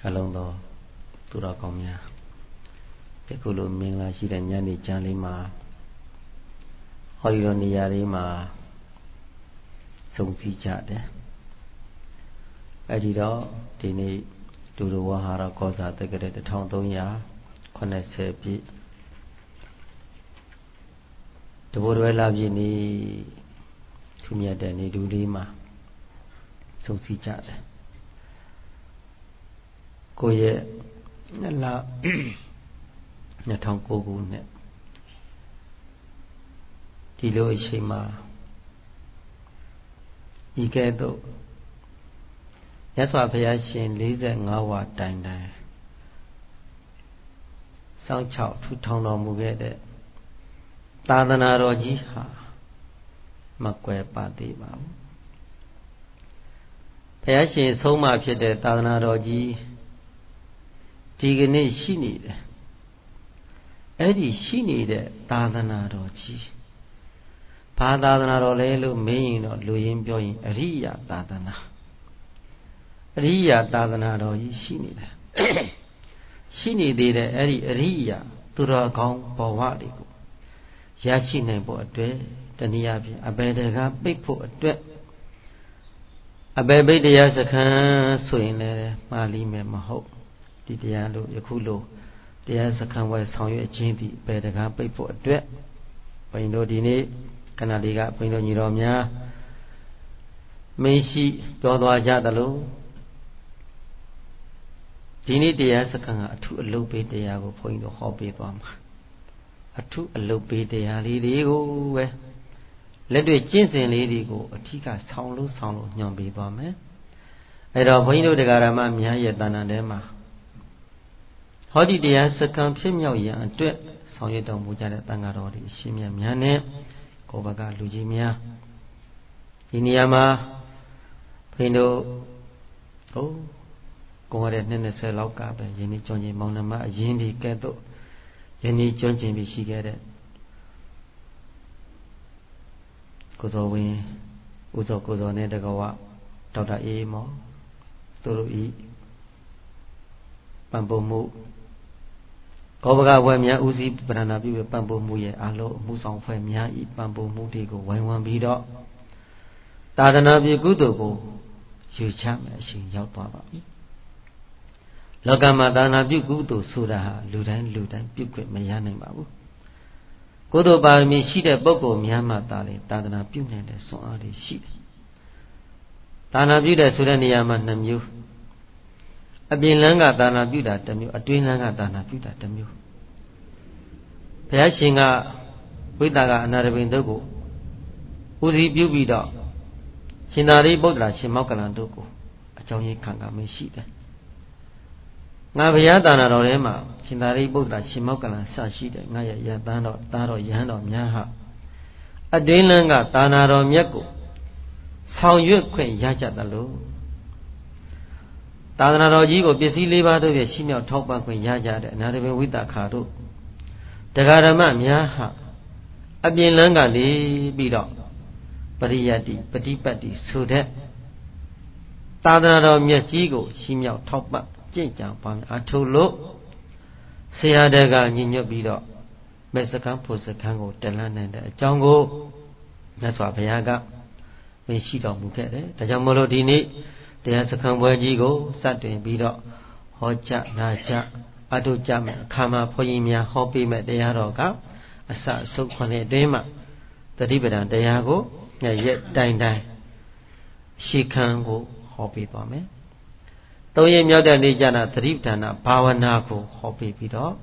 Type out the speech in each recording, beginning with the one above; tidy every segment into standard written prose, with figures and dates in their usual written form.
အလုံးသောသူတော်ကောင်းများတခုလိုမင်္ဂလာရှိတဲ့ညနေချမ်းလေးမှာဟောဒီလိုနေရာလေးမှာစုံစည်းကြတယ်အဲ့ဒီတော့ဒီနေ့ဒုရဝဟာရကောဇာတက္ကရာ1380ပြည့်တဘိုးတွဲလာပြည့်နေ့သူမြတ်တဲ့နေ့ဒူလေးမှာစုံစည်းကြတယ်ကိုရဲ့လ2009ခုနှစ်ဒီလိုအချိန်မှာဤကဲ့သို့မြတ်စွာဘုရားရှင်45ဝါတိုင်တိုင်စောင့်ချောက်ထူထောင်တော်မူခဲ့တဲ့သာသနာတော်ကြီးဟာမကွယ်ပါသေးပါဘူးဘုရားရှင်ဆုံးမဖြစ်တဲ့သာသနာတော်ကြီးဒီကနေ့ရှိနေတယ်အဲ့ဒီရှိနေတဲ့သာသနာတော်ကြီးဘာသာသနာတော်လဲလို့မေးရင်တော့လူရင်းပြောရင်အရိယသာသနာအရိယသာသနာတော်ကြီးရှိနေတယ်ရှိနေသေးတဲ့အဲ့ဒီအရိယသူတော်ကောင်းဘဝတွေကိုရရှိနိုင်ဖို့အတွက်တနည်းအားဖြင့်အပေတကပိတ်ဖို့အတွက်အပေပိတ်တရားစခန်းဆိုရင်လည်းမှားလိမယ်မဟုတ်ဒီတရားလို့ယခုလို့တရားစခန်းဝယ်ဆောင်ရွက်ခြင်းသည်အပေတကပိတ်ဖို့အတွက်ဘုန်းတို့ဒီနေ့ခဏလေးကဘုန်းတို့ညီတော်များမင်းရှိပြောသွားကြသလိုဒီနေ့တရားစခန်းကအထုအလုပ်ပေးတရားကိုဘုန်းတို့ဟောပေးသွားမှာအထုအလုပ်ပေးတရားလေးတွေကိုပဲလက်တွေ့ကျင့်စဉ်လေးတွေကိုအထီးကဆောင်းလို့ညွှန်ပေးသွားမယ်အဲ့တော့ဘုန်းတို့တရားဓမ္မများရဲ့တဏ္ဍာထဲမှာဟောဒီတရားစခန်းဖြစ်မြောက်ရန်အတွက်ဆောင်ရွက်တော်မူကြတဲ့တန်ဃာတော်တွေအရှင်မြတ်များနဲ့ကိုယ်ဘကလူကြီးများဒီနေရာမှာဘုန်းတို့ကိုယ်ရတဲ့20လောက်ကပဲယင်းဒီကျွမ်းကျင်မောင်နှမအရင်ဒီကဲ့သို့ယင်းဒီကျွမ်းကျင်ပြီးရှိခဲ့တဲ့ကိုဇော်ဝင်းဦးစောကိုဇော်နဲ့တကဝဒေါက်တာအေးမောသူတို့ဤပံပုံမှုကောဘကဝဲများဦးစီးပဏာနာပြုပံပုံမှုရဲ့အလုံးအမှုဆောင်ဖွဲ့များဤပံပုံမှုတွေကိုဝိုင်းဝန်းပြီးတော့သာသနာပြုကုသိုလ်ကိုယူချမယ်အရှင်ရောက်သွားပါပြီလောကမှာသာသနာပြုကုသိုလ်ဆိုတာဟာလူတိုင်းပြုခွင့်မရနိုင်ပါဘူးကုသိုလ်ပါရမီရှိတဲ့ပုဂ္ဂိုလ်များမှသာလေသာသနာပြုနိုင်တဲ့စွမ်းအားတွေရှိတယ်သာသနာပြုတဲ့ဆိုတဲ့နေရာမှာ2မျိုးအပြင်လမ်းကသာသနာပြုတာ1မျိုးအတွင်းလမ်းကသာသနာပြုတာ1မျိုးဘုရားရှင်ကဝိသကအနာရဘိန်တို့ကိုဦးစီးပြုပြီးတော့ရှင်သာရိပုတ္တရာရှင်မောက္ကလန်တို့ကိုအကြောင်းရင်းခံကမရှိတယ်ငါဘုရားသာသနာတော်ထဲမှာရှင်သာရိပုတ္တရာရှင်မောက္ကလန်စရှိတဲ့ငါရဲ့ယတန်းတော်သားတော်ယဟန်တော်များဟာအတွင်းလမ်းကသာသနာတော်မြတ်ကိုဆောင်ရွက်ခွင့်ရကြသလိုသာသနာတော်ကြီးကိုပစ္စည်း၄ပါးတို့ဖြင့်ရှိမြောက်ထောက်ပံ့ခွင့်ရကြတဲ့အနာရဘိဝိတ္တခါတို့တရားဓမ္မများဟာအပြင်လမ်းကနေပြီးတော့ပရိယတ္တိပฏิပတ်တိဆိုတဲ့သာသနာတော်မြတ်ကြီးကိုရှိမြောက်ထောက်ပံ့ကျင့်ကြံပါမယ်အထုလို့ဆရာတော်ကညညွတ်ပြီးတော့မေစကံဖို့စကံကိုတလန်းနိုင်တဲ့အကြောင်းကိုမြတ်စွာဘုရားကမရှိတော်မူခဲ့တယ်ဒါကြောင့်မလို့ဒီနေ့တရားစခန်းပွဲကြီးကိုစတင်ပြီးတော့ဟောကြားနာကြားအထုကြမယ်အခါမှာဘုန်းကြီးများဟောပေးမဲ့တရားတော်ကအစအဆုံးခွန်တဲ့အတွင်းမှာတတိပဒံတရားကိုရက်တိုင်ရှေခံကိုဟောပေးပါမယ်သုံးရက်မြောက်တဲ့နေ့ကျတာသတိပဋ္ဌာန်ဘာဝနာကိုဟောပေးပြီးတော့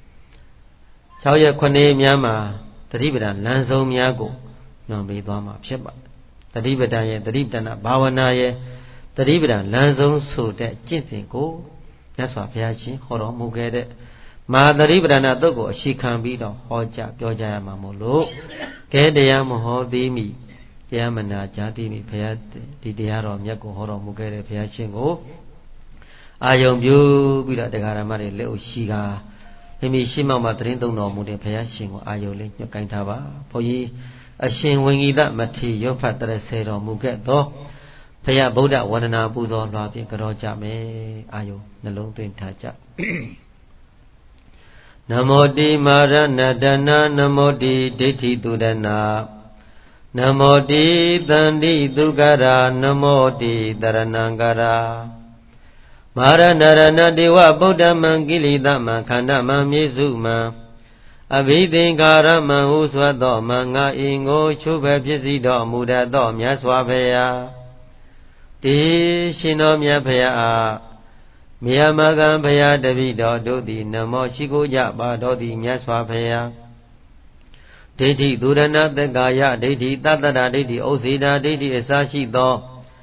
6ရက်9ရက်များမှာသတိပဋ္ဌာန်လမ်းဆုံးများကိုညွှန်ပေးသွားမှာဖြစ်ပါတယ်သတိပဋ္ဌာန်ရဲ့သတိပဋ္ဌာန်ဘာဝနာရဲ့သတိပဋ္ဌာန်လမ်းဆုံးဆိုတဲ့ကျင့်စဉ်ကိုမြတ်စွာဘုရားရှင်ဟောတော်မူခဲ့တဲ့မဟာသတိပဋ္ဌာန်တုတ်ကိုအရှိခံပြီးတော့ဟောကြားပြောကြရမှာမို့လို့ကဲတရားမဟောသေးမီတရားမနာကြားသေးမီဘုရားဒီတရားတော်မြတ်ကိုဟောတော်မူခဲ့တဲ့ဘုရားရှင်ကိုအာယုံပြုပြီးတော့တရားဓမ္မတွေလက်အုပ်ရှိကမိမိရှိမှမှာသတင်းသုံးတော်မူတဲ့ဘုရားရှင်ကိုအာယုံလေးညှက်ကိုင်းထားပါဘုန်းကြီးအရှင်ဝိငိတမထေရရောဖတ်တရစေတော်မူခဲ့သောဖယားဗုဒ္ဓဝန္ဒနာပူဇော်လွှာဖြင့်ကြောကြမယ်အာယုနှလုံးသွင်းထားကြနမောတိမာရဏတနာနမောတိဒိဋ္ဌိသူရဏနမောတိတန္တိသူကရာနမောတိတရဏံကရာမာရဏရဏဒေဝဗုဒ္ဓမံကိလေသာမံခန္ဓာမံမြေစုမံအဘိသင်္ကာရမံဟုစွတ်သောမံငါအင်ကိုချုပ်ပဲဖြစ်စီတော်မူတတ်သောမြတ်စွာဘုရားတေရှင်တော်မြတ်ဖရာမြတ်မဂံဖရာတပိတော်တို့သည်နမောရှိခိုးကြပါတော်သည်မြတ်စွာဘုရားဒိဋ္ဌိသူရဏသက္ကာယဒိဋ္ဌိတတ္တရဒိဋ္ဌိဥစေတာဒိဋ္ဌိအစရှိသော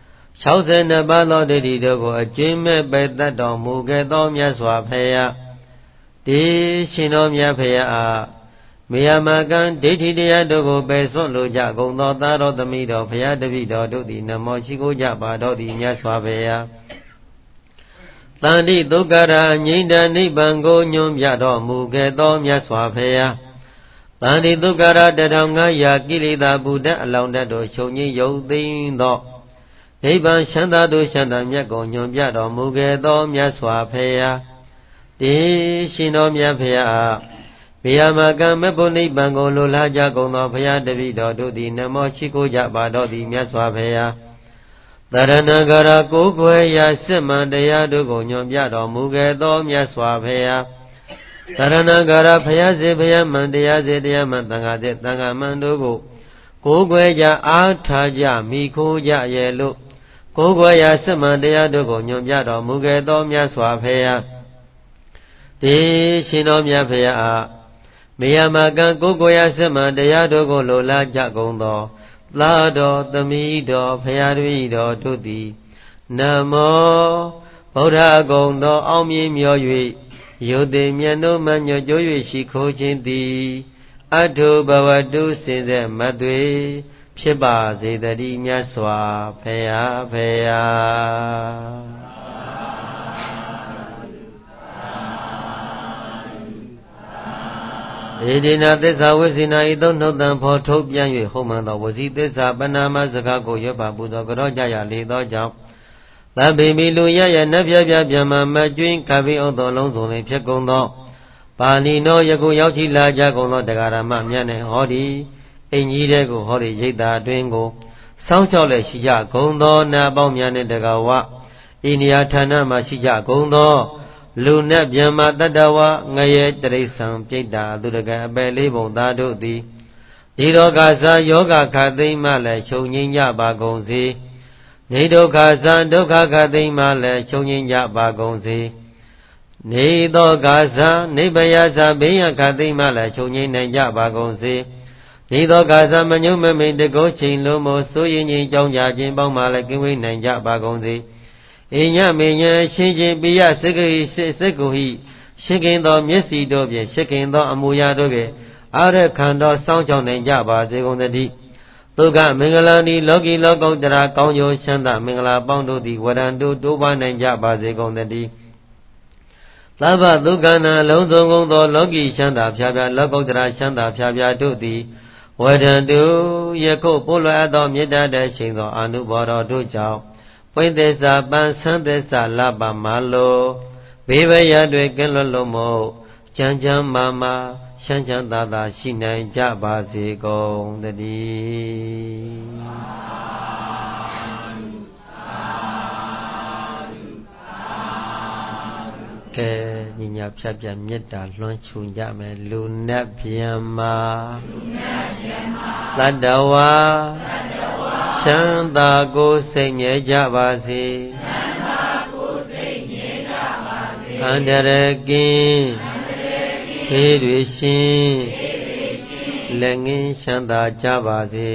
62ပါးသောဒိဋ္ဌိတို့ကိုအကျဉ်းမဲ့ပယ်တတ်တော်မူခဲ့သောမြတ်စွာဘုရားတေရှင်တော်မြတ်ဖရာမေယမကံဒိဋ္ဌိတရားတို့ကိုပယ်စွန့်လိုကြကုန်သောသာတော်သမီးတော်ဘုရားတပည့်တော်တို့သည်နမောရှိခိုးကြပါတော်သည်မြတ်စွာဘုရားတန္တိဒုက္ခရာငြိမ့်တနိဗ္ဗာန်ကိုညွှန်ပြတော်မူခဲ့သောမြတ်စွာဘုရားတန္တိဒုက္ခရာ1500ကိလေသာဘုဒ္ဓအလောင်းတတ်တို့ချုပ်ငြိမ်းယုတ်သိမ်းသောနိဗ္ဗာန်ချမ်းသာတို့ချမ်းသာမြတ်ကိုညွှန်ပြတော်မူခဲ့သောမြတ်စွာဘုရားတေရှင်တော်မြတ်ဖရာဘေယမကံမဘုနိဗ္ဗာန်ကိုလိုလားကြကုန်သောဘုရားတပည့်တော်တို့သည်နမောရှိခိုးကြပါတော်သည်မြတ်စွာဘုရားတရဏဂရကိုယ်ွယ်ရာစစ်မှန်တရားတို့ကိုညွှန်ပြတော်မူခဲ့သောမြတ်စွာဘုရားတရဏဂရဘုရားစေဘုရားမှန်တရားစေတရားမှန်သံဃာစေသံဃာမှန်တို့ကိုယ်ွယ်ကြအားထားကြမိခိုးကြရဲ့လို့ကိုယ်ွယ်ရာစစ်မှန်တရားတို့ကိုညွှန်ပြတော်မူခဲ့သောမြတ်စွာဘုရားတေရှင်တော်မြတ်ဖရာမေယမကံကိုယ်ရာစစ်မှန်တရားတို့ကိုလိုလားကြကုန်သောသာတော်သမီးတော်ဖရာတပည့်တော်တို့သည်နမောဗုဒ္ဓအကုန်သောအောင်မြင်မြော်၍ယုတ်တိမြတ်တို့မှညွတ်ကြွ၍ရှိခိုးခြင်းသည်အထုဘဝတုစင်ဆက်မသွေဖြစ်ပါစေတည်းမြတ်စွာဘုရားဖရာဧဒေနသစ္စာဝိဇိနာဤသို့နှုတ်တံဖော်ထုတ်ပြန်၍ဟုတ်မှန်သောဝစီသစ္စာပဏာမစကားကိုရွတ်ပါပူဇော်ကြောကြရလေသောကြောင့်သဗ္ဗေမိလူရရနတ်ပြပြပြန်မှမကျွင်းခပိဥသောလုံးစုံလင်ဖြစ်ကုန်သောပါဠိတော်ယခုရောက်ချီလာကြကုန်သောတရားဓမ္မမြတ်နဲ့ဟောဒီအိမ်ကြီးတဲ့ကိုဟောဒီရိတ်တာအတွင်းကိုစောင့်ကြောက်လက်ရှိကြကုန်သောနာပေါင်းများနဲ့တကာဝအိန္ဒိယဌာနမှာရှိကြကုန်သောလူနဲ့ဗျမတတ္တဝငရေတရိษံပြိတ္တာသူတကအပယ်လေးပုံသားတို့သည်ဒီဒုက္ခဇာယောဂခသိမ့်မှလည်းချုပ်ငြိမ်းကြပါကုန်စေနေဒုက္ခဇာဒုက္ခခသိမ့်မှလည်းချုပ်ငြိမ်းကြပါကုန်စေနေသောကဇာနိဗ္ဗယဇာဘေးရခသိမ့်မှလည်းချုပ်ငြိမ်းနိုင်ကြပါကုန်စေနေသောကဇာမညုမမိန်တကုချိန်လုံးမို့စိုးရင်ချင်းကြောင်းကြခြင်းပေါင်းမှလည်းကင်းဝေးနိုင်ကြပါကုန်စေအိညမေညရှင်ချင်းပိယစကိစကုဟိရှိခင်သောမျက်စီတို့ဖြင့်ရှိခင်သောအမူအရာတို့ဖြင့်အာရခန္တော်စောင့်ကြောင်းနိုင်ကြပါစေကုန်သတည်းဒုက္ခမင်္ဂလာဒီလောကီလောကုတ္တရာကောင်းကျိုးချမ်းသာမင်္ဂလာပေါင်းတို့သည်ဝရံတို့တိုးပွားနိုင်ကြပါစေကုန်သတည်းသဗ္ဗဒုက္ခနာလုံးစုံကုန်သောလောကီချမ်းသာဖြာဖြာလောကုတ္တရာချမ်းသာဖြာဖြာတို့သည်ဝရံတို့ယခုပို့လွှဲသောမေတ္တာတရှိန်သောအာနုဘောတော်တို့ကြောင့်ဝိသစ္စာပန်ဆန်းသစ္စာလပမလောဘေးဘရတွေကင်းလွတ်လို့မို့ချမ်းချမ်းမာမာရှမ်းချမ်းသာသာရှိနိုင်ကြပါစေကုန်သတည်းကဲညီညာဖြတ်ပြမေတ္တာလွှမ်းခြုံကြမယ်လူနဲ့ဗျမ္မာသတ္တဝါချမ်းသာကိုစိတ်မြဲကြပါစေအန္တရာယ်ကင်းဘေးတွေရှင်လက်ငင်းချမ်းသာကြပါစေ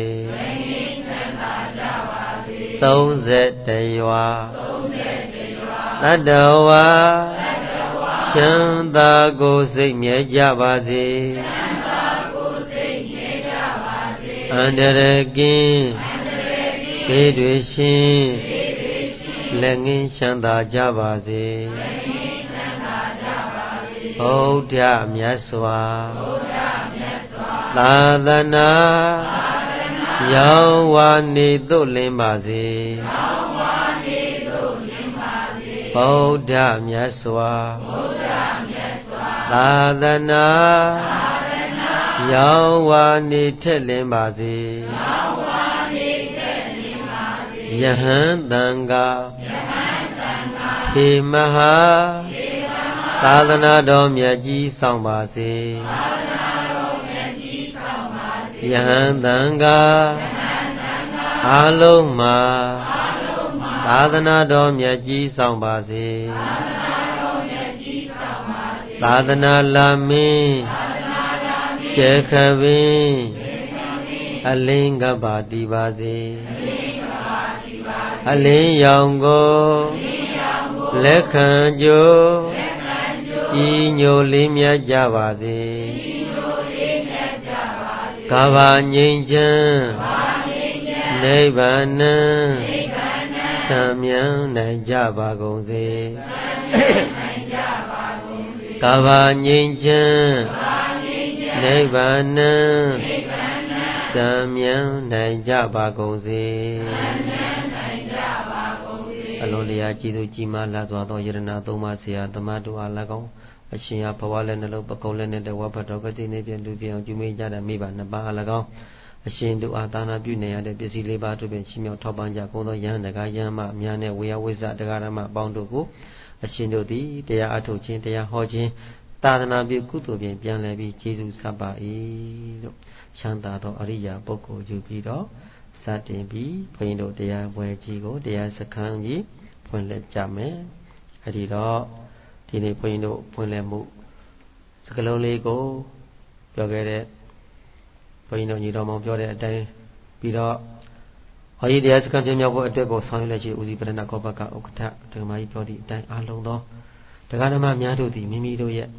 30ရွာသတ္တဝါချမ်းသာကိုစိတ်မြဲကြပါစေအန္တရာယ်ကင်းဘေးတွေရှင်လက်ငင်းချမ်းသာကြပါစေဗုဒ္ဓမြတ်စွာသာသနာရောဝါနေသို့လင်းပါစေဗုဒ္ဓမြတ်စွာသာသနာရောဝါနေထက်လင်းပါစေယဟန်တံဃာထေမဟာသာသနာတော်မြတ်ကြီးဆောင်ပါစေယဟန်တံဃာအားလုံးမှာသာသနာတော်မြတ်ကြီးဆောင်ပါစေသာသနာလာမင်းကျေခပင်အလင်းကပါတည်ပါစေအလင်းရောင်ကိုလက်ခံကြိုဤညိုလေးမြတ်ကြပါစေကဘာငြိမ်းချမ်းနိဗ္ဗာန်သံမြန်းနိုင်ကြပါကုန်စေကဘာငြိမ်းချမ်းနိဗ္ဗာန်သံမြန်းနိုင်ကြပါကုန်စေအလုံးတရားကြည်သူကြီးမားလာသောယရဏသုံးပါးဆရာသမားတို့အား၎င်းအရှင်ရဘဝလည်းနှလုံးပကုံးလည်းနဲ့တဝဘတ်တော်ကတိနေပြလူပြအောင်ကျူမေးကြတဲ့မိဘနှစ်ပါးအား၎င်းအရှင်တို့အားသာနာပြုနေရတဲ့ပစ္စည်းလေးပါးတို့ဖြင့်ချီးမြှောက်ထောက်ပံ့ကြကုန်သောယဟန်တကာယဟန်မအများနဲ့ဝေယဝိဇ္ဇတရားဓမ္မအပေါင်းတို့ကိုအရှင်တို့သည်တရားအထုတ်ခြင်းတရားဟောခြင်းသာသနာပြုကုသိုလ်ဖြင့်ပြန်လည်ပြီးကျေးဇူးဆက်ပါ၏လို့ချမ်းသာသောအရိယာပုဂ္ဂိုလ်ယူပြီးတော့စတင်ပြီးဘုန်းကြီးတို့တရားပွဲကြီးကိုတရားစခန်းကြီးဖွင့်လှစ်ကြမယ်အဲဒီတော့ဒီနေ့ဘုန်းကြီးတို့ဖွင့်လှစ်မှုစကလုံးလေးကိုပြောခဲ့တဲ့ဘုန်းကြီးတို့ညီတော်မောင်ပြောတဲ့အတိုင်းပြီးတော့ဟောဒီတရားစခန်းပြမြောက်ဖို့အတွက်ကိုဆောင်ရွက်လက်ရှိဦးစီးပရဏကောပကဥက္ကဋ္ဌဒကမာကြီးပြောသည့်အတိုင်းအားလုံးသောတရားဓမ္မများတို့သည်မိမိတို့ရဲ့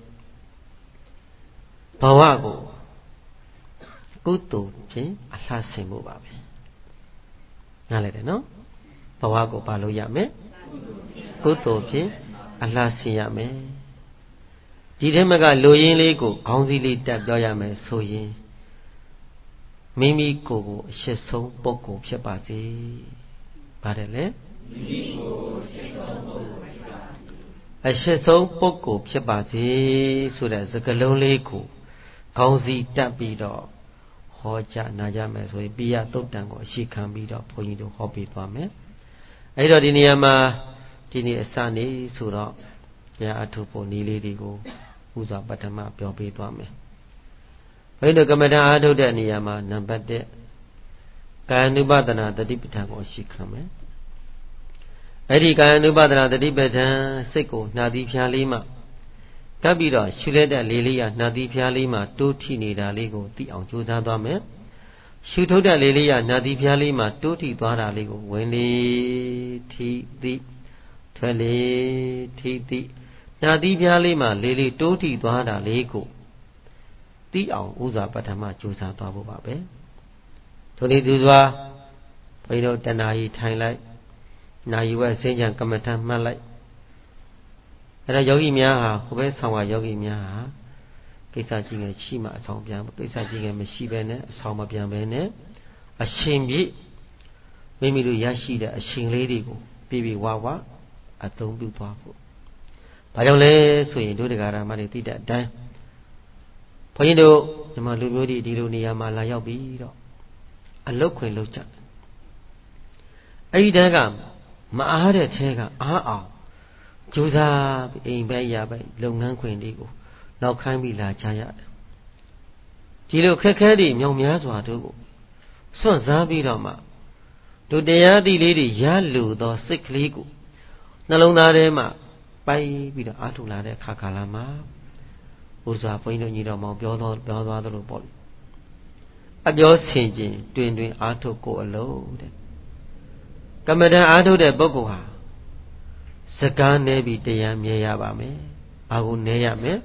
ဘဝကိုကုသိုလ်ဖြင့်အလှဆင်ဖို့ပါပဲနားလည်တယ်နော်ဘဝကိုပါလို့ရမယ်ကုသိုလ်ဖြင့်အလှဆင်ရမယ်ဒီထဲမှာကလူရင်းလေးကိုခေါင်းစည်းလေးတက်ပြောရမယ်ဆိုရင်မိမိကိုယ်ကိုအရှိဆုံးပုဂ္ဂိုလ်ဖြစ်ပါစေပါတယ်လေမိမိကိုယ်အရှိဆုံးပုဂ္ဂိုလ်ဖြစ်ပါစေအရှိဆုံးပုဂ္ဂိုလ်ဖြစ်ပါစေဆိုတဲ့စကားလုံးလေးကိုခေါင်းစည်းတက်ပြီးတော့ဟောကြားနာကြမယ်ဆိုရင်ပိယသုတ်တံကိုအရှိခံပြီးတော့ဘုန်းကြီးတို့ဟောပေးသွားမယ်အဲဒီတော့ဒီနေရာမှာဒီနေ့အစနေဆိုတော့တရားအထုဖို့နည်းလေးတွေကိုဥစွာပထမပြောပေးသွားမယ်ဘုန်းကြီးတို့ကမ္မဋ္ဌာန်းအထုတဲ့နေရာမှာနံပါတ်1ကာယ ानु ပဒနာတတိပဋ္ဌာန်ကိုအရှိခံမယ်အဲ့ဒီကာယ ानु ပဒနာတတိပဋ္ဌာန်စိတ်ကိုနှာသီးဖျားလေးမှကပ်ပြီးတော့ရှုလက်တဲ့လေးလေးရနှာသီးဖျားလေးမှတိုးထိနေတာလေးကိုသိအောင်ကြိုးစားသွားမယ်ရှုထုတ်တဲ့လေးလေးရနှာသီးဖျားလေးမှတိုးထိသွားတာလေးကိုဝင်လေထိသိထွက်လေထိသိနှာသီးဖျားလေးမှလေးလေးတိုးထိသွားတာလေးကိုသိအောင်ဥစွာပထမကြိုးစားသွားဖို့ပါပဲထိုနည်းသူစွာဘုန်းကြီးတို့တဏှာကြီးထိုင်လိုက်နာယီဝဲစင်ကြံကမ္မထမှတ်လိုက်အဲ့ဒါယောဂီများဟာဟိုဘက်ဆောင်ကယောဂီများဟာကိစ္စကြီးငယ်ရှိမှအဆောင်ပြန်ကိစ္စကြီးငယ်မရှိဘဲနဲ့အဆောင်မပြန်ဘဲနဲ့အရှင်ပြည့်မိမိတို့ရရှိတဲ့အရှင်လေးတွေကိုပြပြဝဝအသုံးပြုသွားဖို့ဘာကြောင့်လဲဆိုရင်တို့တရားဓမ္မတွေသိတဲ့အတိုင်းဘုန်းကြီးတို့ညီမလူမျိုးတွေဒီလိုနေရာမှာလာရောက်ပြီးတော့အလုတ်ခွင်လုတ်ကြအဲ့ဒီတန်းကမအားတဲ့ထဲကအားအောင်ကြိုးစားပြီးအိမ်ပဲရပဲလုပ်ငန်းခွင်တွေကိုနောက်ခိုင်းပြီးလာကြရတယ်ဒီလိုခက်ခဲတွေမြောင်များစွာတို့ကိုစွန့်စားပြီးတော့မှတို့တရားသီးလေးတွေရလူသောစိတ်ကလေးကိုနှလုံးသားထဲမှာပိုက်ပြီးတော့အားထုတ်လာတဲ့အခါကာလမှာဥစွာဘုန်းကြီးတို့ညီတော်မောင်ပြောသွားသလိုပေါ့လေအပြောဆင်ခြင်တွင်အားထုတ်ကိုအလုံးတဲ့ကမ္မဋ္ဌာန်းအားထုတ်တဲ့ပုဂ္ဂိုလ်ဟာစကားနဲပြီးတရားမြဲရပါမယ်ဘာကိုနဲရမလဲ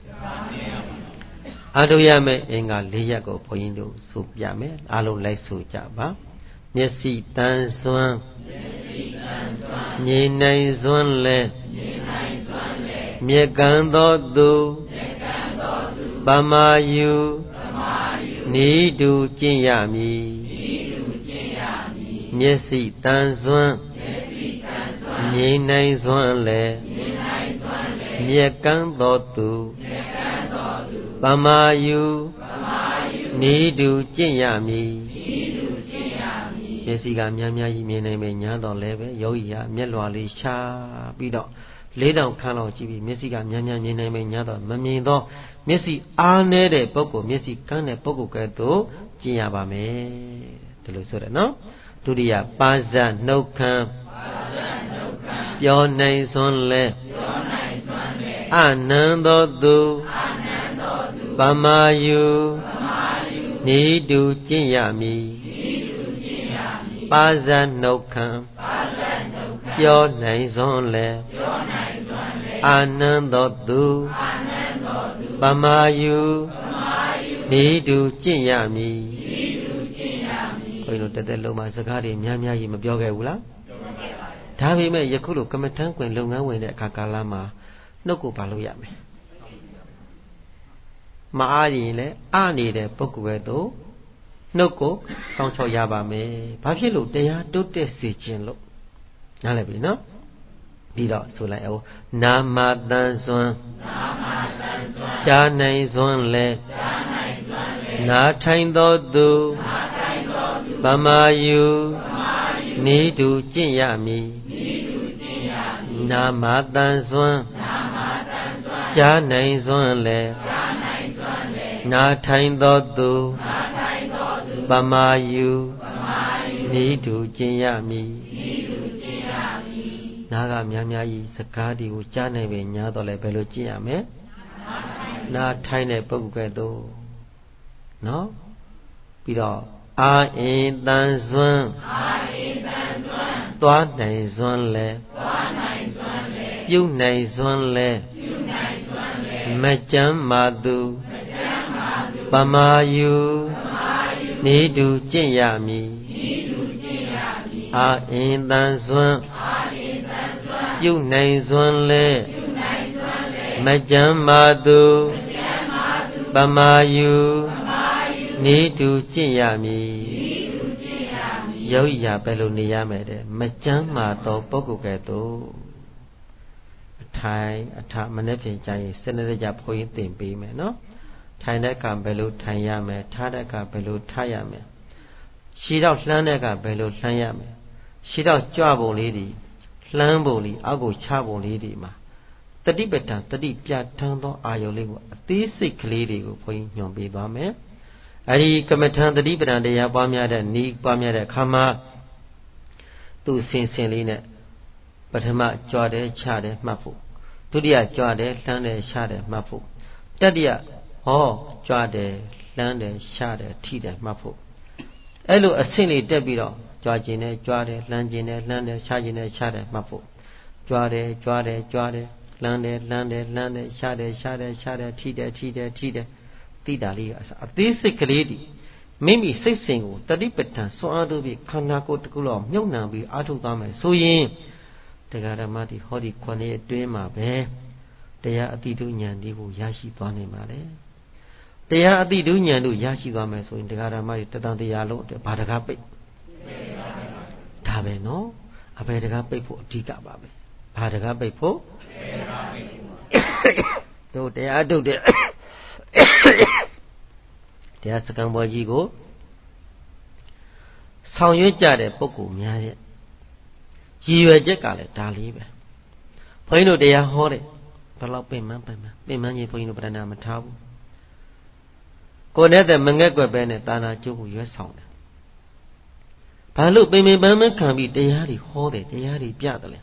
အားထုတ်ရမယ်အင်္ဂါ၄ရပ်ကိုဘုန်းကြီးတို့ဆိုပြမယ်အားလုံးလိုက်ဆိုကြပါမျက်စိတန်ဆွမ်းမြင်နိုင်စွမ်းလဲမြက်ကံသောသူပမာယုနီးတူကျင့်ရမည်မျက်စိတန်စွမ်းမြင်နိုင်စွမ်းလဲမြက်ကန်းတော်သူပမာယူနေတူကျင့်ရမည်မျက်စိကများများကြီးမြင်နိုင်မယ်ညာတော့လည်းပဲယောဂီဟာမျက်လွှာလေးရှာပြီးတော့4000ခန်းလောက်ကြည့်ပြီးမျက်စိကများများမြင်နိုင်မယ်ညာတော့မမြင်တော့မျက်စိအားနေတဲ့ပုဂ္ဂိုလ်မျက်စိကန်းတဲ့ပုဂ္ဂိုလ်ကဲ့သို့ကျင့်ရပါမယ်ဒီလိုဆိုတယ်နော်ဒုတိယပါဇတ်နှုတ်ခမ်းပြောနိုင်စွမ်းလဲအနန္တောသူပမာယူနေတူကျင့်ရမည်ပါဇတ်နှုတ်ခမ်းပြောနိုင်စွမ်းလဲအာနန္တောသူပမာယူနေတူကျင့်ရမည်ဘုန်းကြီးတို့တက်တက်လုံးမှာစကားတွေများများကြီးမပြောခဲ့ဘူးလားဒါပေမဲ့ယခုလိုကမ္မထမ်းခွင်လုပ်ငန်းဝင်တဲ့အခါကာလမှာနှုတ်ကိုပါလို့ရမယ်မအားရင်လည်းအနေတဲ့ပုဂ္ဂိုလ်ရဲ့တို့နှုတ်ကိုစောင့်ချောက်ရပါမယ်ဘာဖြစ်လို့တရားတိုးတက်စေခြင်းလို့နားလည်ပြီနော်ပြီးတော့ဆိုလိုက်အောင်နာမတန်စွမ်းကြားနိုင်စွမ်းလဲနာထိုင်တော်သူပမာယူနေတူကျင့်ရမည်နာမတန်စွမ်းကြားနိုင်စွမ်းလဲနာထိုင်တော်သူပမာယူနေတူကျင့်ရမည်နာကများများကြီးစကားဒီကိုကြားနိုင်ပဲညာတော့လဲဘယ်လိုကျင့်ရမလဲနာထိုင်တဲ့ပုဂ္ဂိုလ်ကဲ့သို့နော်ပြီးတော့အာအင်တန်စွမ်းသွားနိုင်စွမ်းလဲပြုနိုင်စွမ်းလဲမကြမ်းမာသူပမာယူနေတူကျင့်ရမည်အာအင်တန်စွမ်းပြုနိုင်စွမ်းလဲမကြမ်းမာသူပမာယူနေတူကျင့်ရမည်ယောဂီဟာဘယ်လိုနေရမယ်တဲ့မကြမ်းမာသောပုဂ္ဂိုလ်ကဲ့သို့အထိုင်အထမနေ့ဖြင့်ကြာရင်စနစ်တကျဘုန်းကြီးသင်ပေးမယ်နော်ထိုင်တဲ့အခါဘယ်လိုထိုင်ရမယ်ထားတဲ့အခါဘယ်လိုထားရမယ်ခြေတော့လှမ်းတဲ့အခါဘယ်လိုလှမ်းရမယ်ခြေတော့ကြွပုံလေးတွေလှမ်းပုံလေးအောက်ကိုချပုံလေးတွေမှာတတိပဋ္ဌာန်တတိပြဋ္ဌာန်းသောအာယုလေးကိုအသေးစိတ်ကလေးတွေကိုဘုန်းကြီးညွှန်ပေးသွားမယ်အဲဒီကမ္မထံတတိပဋ္ဌာန်တရားပွားများတဲ့ဤပွားများတဲ့အခါမှာသူ့စင်စင်လေးနဲ့ပထမကြွတယ်ချတယ်မှတ်ဖို့ဒုတိယကြွတယ်လှမ်းတယ်ချတယ်မှတ်ဖို့တတိယဟောကြွတယ်လှမ်းတယ်ချတယ်ထိတယ်မှတ်ဖို့အဲ့လိုအဆင့်လေးတက်ပြီးတော့ကြွခြင်းနဲ့ကြွတယ်လှမ်းခြင်းနဲ့လှမ်းတယ်ချခြင်းနဲ့ချတယ်မှတ်ဖို့ကြွတယ်ကြွတယ်ကြွတယ်လှမ်းတယ်လှမ်းတယ်လှမ်းတယ်ချတယ်ချတယ်ချတယ်ထိတယ်ထိတယ်ထိတယ်တိတာလေးအသေးစိတ်ကလေးတွေမိမိစိတ်စဉ်ကိုတတိပဋ္ဌာန်စွမ်းအားတို့ပြီးခန္ဓာကိုယ်တစ်ခုလုံးမြုပ်နှံပြီးအားထုတ်သွားမယ်ဆိုရင်တရားဓမ္မတိဟောဒီခွန်ရဲ့အတွင်းမှာပဲတရားအတိတုဉာဏ်ဒီကိုရရှိသွားနိုင်ပါလေတရားအတိတုဉာဏ်တို့ရရှိသွားမယ်ဆိုရင်တရားဓမ္မတိတတန်တရားလုံးအတွက်ဘာတကားပိတ်ဒါပဲနော်အဘယ်တကားပိတ်ဖို့အဓိကပါပဲဘာတကားပိတ်ဖို့တို့တရားထုတ်တဲ့တရားစကံပေါ်ကြီးကိုဆောင်ရွက်ကြတဲ့ပုဂ္ဂိုလ်များရဲ့ရည်ရွယ်ချက်ကလည်းဒါလေးပဲဘုန်းကြီးတို့တရားဟောတယ်ဘယ်လောက်ပင်မကြီးဘုန်းကြီးတို့ပြဏာမထားဘူးကိုယ်နဲ့တဲ့မငဲ့ကွက်ပဲနဲ့တာနာကျိုးကိုရွက်ဆောင်တယ်ဘာလို့ပင်ပန်းခံပြီးတရားတွေဟောတယ်တရားတွေပြတယ်လဲ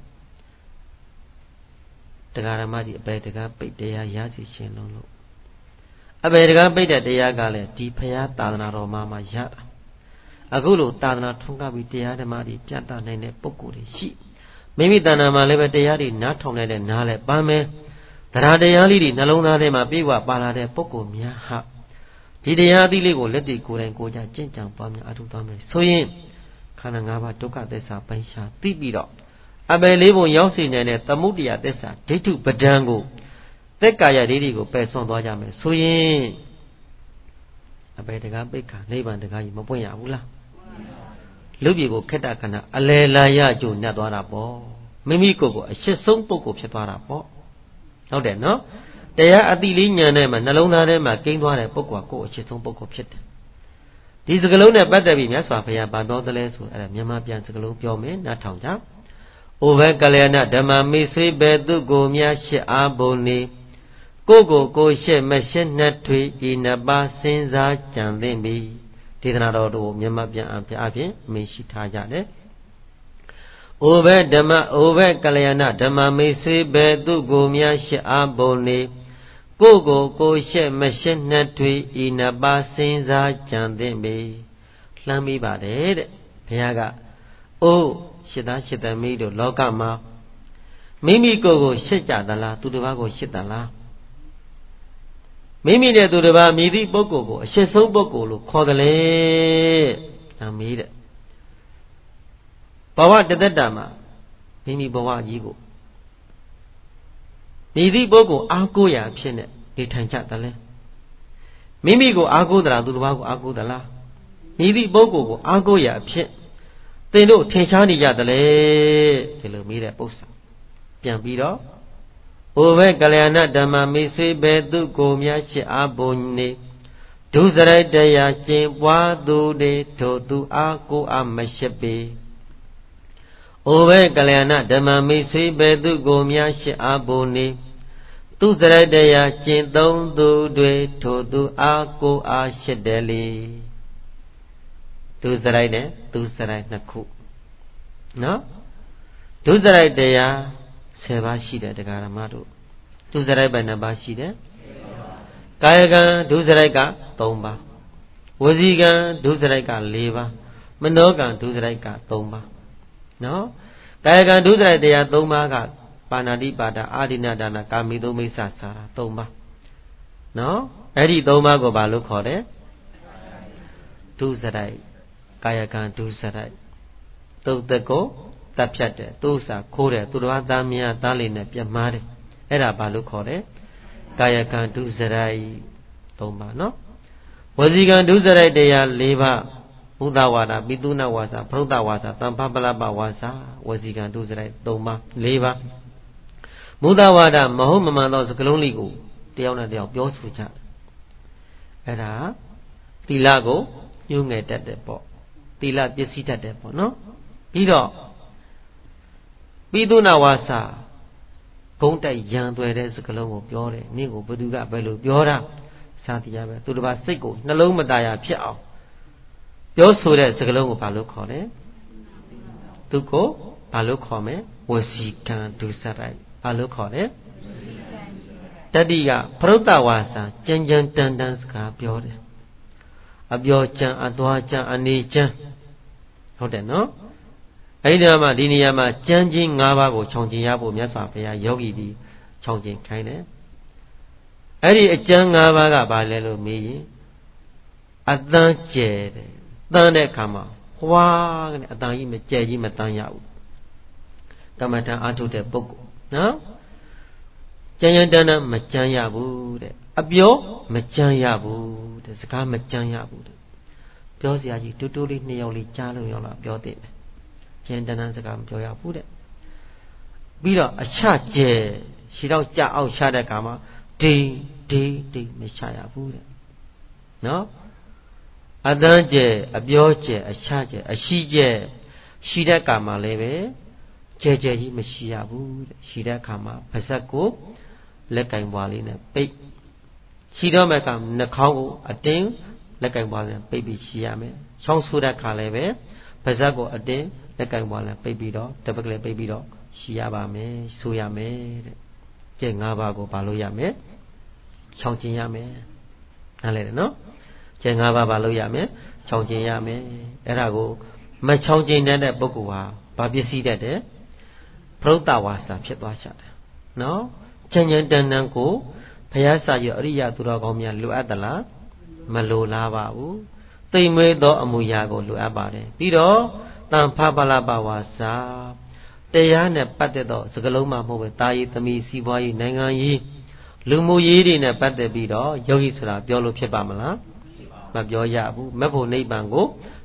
တရားဓမ္မကြီးအပေတကားပိတ်တရားရစီခြင်းလုံးလို့အပေတကားပိတ်တဲ့တရားကလည်းဒီဖရာသာသနာတော်မှာရတာအခုလိုသာသနာထွန်းကားပြီးတရားဓမ္မတွေပြတ်တာနိုင်တဲ့ပုဂ္ဂိုလ်တွေရှိမိမိတဏ္ဍာမှာလည်းပဲတရားတွေနားထောင်လိုက်တဲ့နားလည်းပန်းမယ်တရားတရားလေးတွေနှလုံးသားထဲမှာပြေဝပါလာတဲ့ပုဂ္ဂိုလ်များဟာဒီတရားသီးလေးကိုလက်တွေကိုယ်တိုင်ကိုယ်ကြကျင့်ကြံပွားများအထုသွားမယ်ဆိုရင်ခန္ဓာ၅ပါးဒုက္ခသစ္စာပိုင်းခြားသိပြီးတော့အပယ်လေးပုံရောက်စေနိုင်တဲ့သမုဒိယသစ္စာဒိဋ္ဌုပဒံကိုသက်ကာယဒိဋ္ဌိကိုပယ်ဆွံ့သွားကြမယ်ဆိုရင်အပယ်တကားပိတ်ခါနိဗ္ဗာန်တကားကြီးမပွင့်ရဘူးလားလူပြည်ကိုခက်တာခဏအလဲလာရကြုံညတ်သွားတာပေါ့မိမိကိုယ်ကိုအရှစ်ဆုံးပုဂ္ဂိုလ်ဖြစ်သွားတာပေါ့ဟုတ်တယ်နော်တရားအတိလေးဉာဏ်နဲ့မှနှလုံးသားထဲမှာကိန်းသွားတဲ့ပုဂ္ဂိုလ်ကကိုယ်အရှစ်ဆုံးပုဂ္ဂိုလ်ဖြစ်တယ်ဒီစကလုံးနဲ့ပတ်သက်ပြီးမြတ်စွာဘုရားဗာပြောသလဲဆိုအဲ့ဒါမြန်မာပြန်စကလုံးပြောမယ်နားထောင်ကြဩဘကလျာဏဓမ္မမိဆွေဘယ်သူကိုများရှစ်အားဘုံနေကိုရှစ်မရှစ်နှစ်ထွေဤနှစ်ပါးစဉ်းစားကြံသင့်ပြီဒေသနာတော်တို့မြန်မာပြန်အပြင်အမိရှိထားကြတယ်ဩဘကလျာဏဓမ္မမိဆွေဘယ်သူကိုများရှစ်အားဘုံနေကိုရှစ်မရှစ်နှစ်ထွေဤနှစ်ပါးစဉ်းစားကြံသင့်ပြီလှမ်းမိပါတယ်တဲ့ဘုရားကအိုးရှစ်သားရှစ်သမီးတို့လောကမှာမိမိကိုယ်ကိုရှစ်ကြသလားသူတစ်ပါးကိုရှစ်သလားမိမိနဲ့သူတစ်ပါးမြည်သည့်ပုဂ္ဂိုလ်ကိုအရှစ်ဆုံးပုဂ္ဂိုလ်လို့ခေါ်တယ်လေဒါမေးတဲ့ဘဝတသက်တာမှာမိမိဘဝကြီးကိုမြည်သည့်ပုဂ္ဂိုလ်အားကိုးရာဖြစ်နေနေထိုင်ကြတယ်လေမိမိကိုအားကိုးသလားသူတစ်ပါးကိုအားကိုးသလားမြည်သည့်ပုဂ္ဂိုလ်ကိုအားကိုးရာဖြစ်သင်တို့ထင်ရှားနေကြတယ်လေဒီလိုမေးတဲ့ပု္ပ္ပာပြန်ပြီးတော့ဩဘကလျာဏဓမ္မမိဆွေဘယ်သူကိုများရှစ်အားဘုံနေဒုစရိုက်တရားကျင့်ပွားသူတွေထိုသူအားကိုအားမရှစ်ပေဩဘကလျာဏဓမ္မမိဆွေဘယ်သူကိုများရှစ်အားဘုံနေသူစရိုက်တရားကျင့်သုံးသူတွေထိုသူအားကိုအားရှစ်တယ်လေသူစရိုက်နဲ့သူစရိုက်နှစ်ခုနော်ဒုစရိုက်တရား10ပါးရှိတယ်တရားဓမ္မတို့ဒုစရိုက်ပဲ2ပါးရှိတယ်ကာယကံဒုစရိုက်က3ပါးဝစီကံဒုစရိုက်က4ပါးမနောကံဒုစရိုက်က3ပါးနော်ကာယကံဒုစရိုက်တရား3ပါးကပါဏာတိပါဒအာဒိနဒါနကာမိသုံးမိစ္ဆာစာတာ3ပါးနော်အဲ့ဒီ3ပါးကိုဘာလို့ခေါ်တယ်ဒုစရိုက်ကာယကံဒုစရိုက်သုတ်တကိုတပ်ဖြတ်တယ်သူ့စာခိုးတယ်သူတော်သားမြတ်သားလေးနဲ့ပြတ်မှားတယ်အဲ့ဒါဘာလို့ခေါ်တယ်ကာယကံဒုစရိုက်3ပါးနော်ဝစီကံဒုစရိုက်တရား4ပါးဘုဒ္ဓဝါဒပိသုနဝါစာဖရုဒ္ဓဝါစာတမ္ပပလပဝါစာဝစီကံဒုစရိုက်3ပါး4ပါးဘုဒ္ဓဝါဒမဟုတ်မမှန်သောစကားလုံးလေးကိုတယောက်နဲ့တယောက်ပြောဆိုကြတယ်အဲ့ဒါသီလကိုညှိုးငယ်တတ်တယ်ပေါ့သီလပစ္စည်းတတ်တယ်ပေါ့နော်ပြီးတော့ပိသုနဝါစာဂုံးတိုက်ရန်သွယ်တဲ့စကားလုံးကိုပြောတယ်နင့်ကိုဘသူကဘယ်လိုပြောတာစာတရားပဲသူတစ်ပါးစိတ်ကိုနှလုံးမသားရဖြစ်အောင်ပြောဆိုတဲ့စကားလုံးကိုဘာလို့ခေါ်လဲသူကိုဘာလို့ခေါ်မလဲဝစီကံဒုစရိုက်ဘာလို့ခေါ်လဲတတိကဖရုဒ္ဓဝါစာကြမ်းကြမ်းတန်တန်စကားပြောတယ်အပြောကြံအသွားကြံအနေကြံဟုတ်တယ်နော်အဲ့ဒီမှာဒီနေရာမှာကြမ်းချင်း၅ပါးကိုခြုံကျင်ရဖို့မြတ်စွာဘုရားယောဂီဒီခြုံကျင်ခိုင်းတယ်အဲ့ဒီအကျမ်း၅ပါးကဘာလဲလို့မေးရင်အတန်းကျဲတယ်တန်းတဲ့အခါမှာဟွာကအတန်းကြီးမကျဲကြီးမတန်းရဘူးကမ္မထာအာထုတဲ့ပုဂ္ဂိုလ်နော်ကြမ်းတမ်းမကြမ်းရဘူးတဲ့အပြောမကြမ်းရဘူးတဲ့စကားမကြမ်းရဘူးတဲ့ပြောစရာကြီးတူတူလေး2ယောက်လေးကြားလို့ရောလားပြောတဲ့ကျန်တန်းစကားမပြောရဘူးတဲ့ပြီးတော့အချကျဲရှီတော့ကြအောင်ချတဲ့အခါမှာဒိမချရဘူးတဲ့နော်အတန်းကျဲအပြောကျဲအချကျဲအရှိကျဲရှိတဲ့အခါမှာလည်းပဲကျဲကြီးမရှိရဘူးတဲ့ရှိတဲ့အခါမှာပါးစပ်ကိုလက်ကင်ပွားလေးနဲ့ပိတ်ရှိတော့မဲ့ကနှာခေါင်းကိုအတင်းလက်ကင်ပွားလေးနဲ့ပိတ်ပြီးရှိရမယ်ချောင်းဆိုးတဲ့အခါလည်းပဲပါးစပ်ကိုအတင်းလက်ကင်ပွားလေးပိတ်ပြီးတော့တပတ်ကလေးပိတ်ပြီးတော့ရှိရပါမယ်ဆိုရမယ်တဲ့ကျဲ၅ပါးကိုဘာလို့ရမယ်ချောင်းကျင်ရမယ်နားလဲတယ်နော်ကျဲ၅ပါးဘာလို့ရမယ်ချောင်းကျင်ရမယ်အဲ့ဒါကိုမချောင်းကျင်တဲ့ပုဂ္ဂိုလ်ဟာဘာပစ္စည်းတတ်တယ်ဖရုဒ္ဓဝါစာဖြစ်သွားချတယ်နော်ကျန်တန်ကိုဘုရားစာရအရိယသူတော်ကောင်းများလိုအပ်သလားမလိုလားပါဘူးသိမ့်မွေးသောအမူအရာကိုလိုအပ်ပါတယ်ပြီးတော့တန်ဖပလပဝါစာတရားနဲ့ပတ်သက်သောစကားလုံးမှမဟုတ်ပဲတာယီသမီးစီးပွားရေးနိုင်ငံရေးလူမှုရေးတွေနဲ့ပတ်သက်ပြီးတော့ယောဂီဆိုတာပြောလို့ဖြစ်ပါမလားမပြောရဘူးမက်ဖို့နိဗ္ဗာန်ကို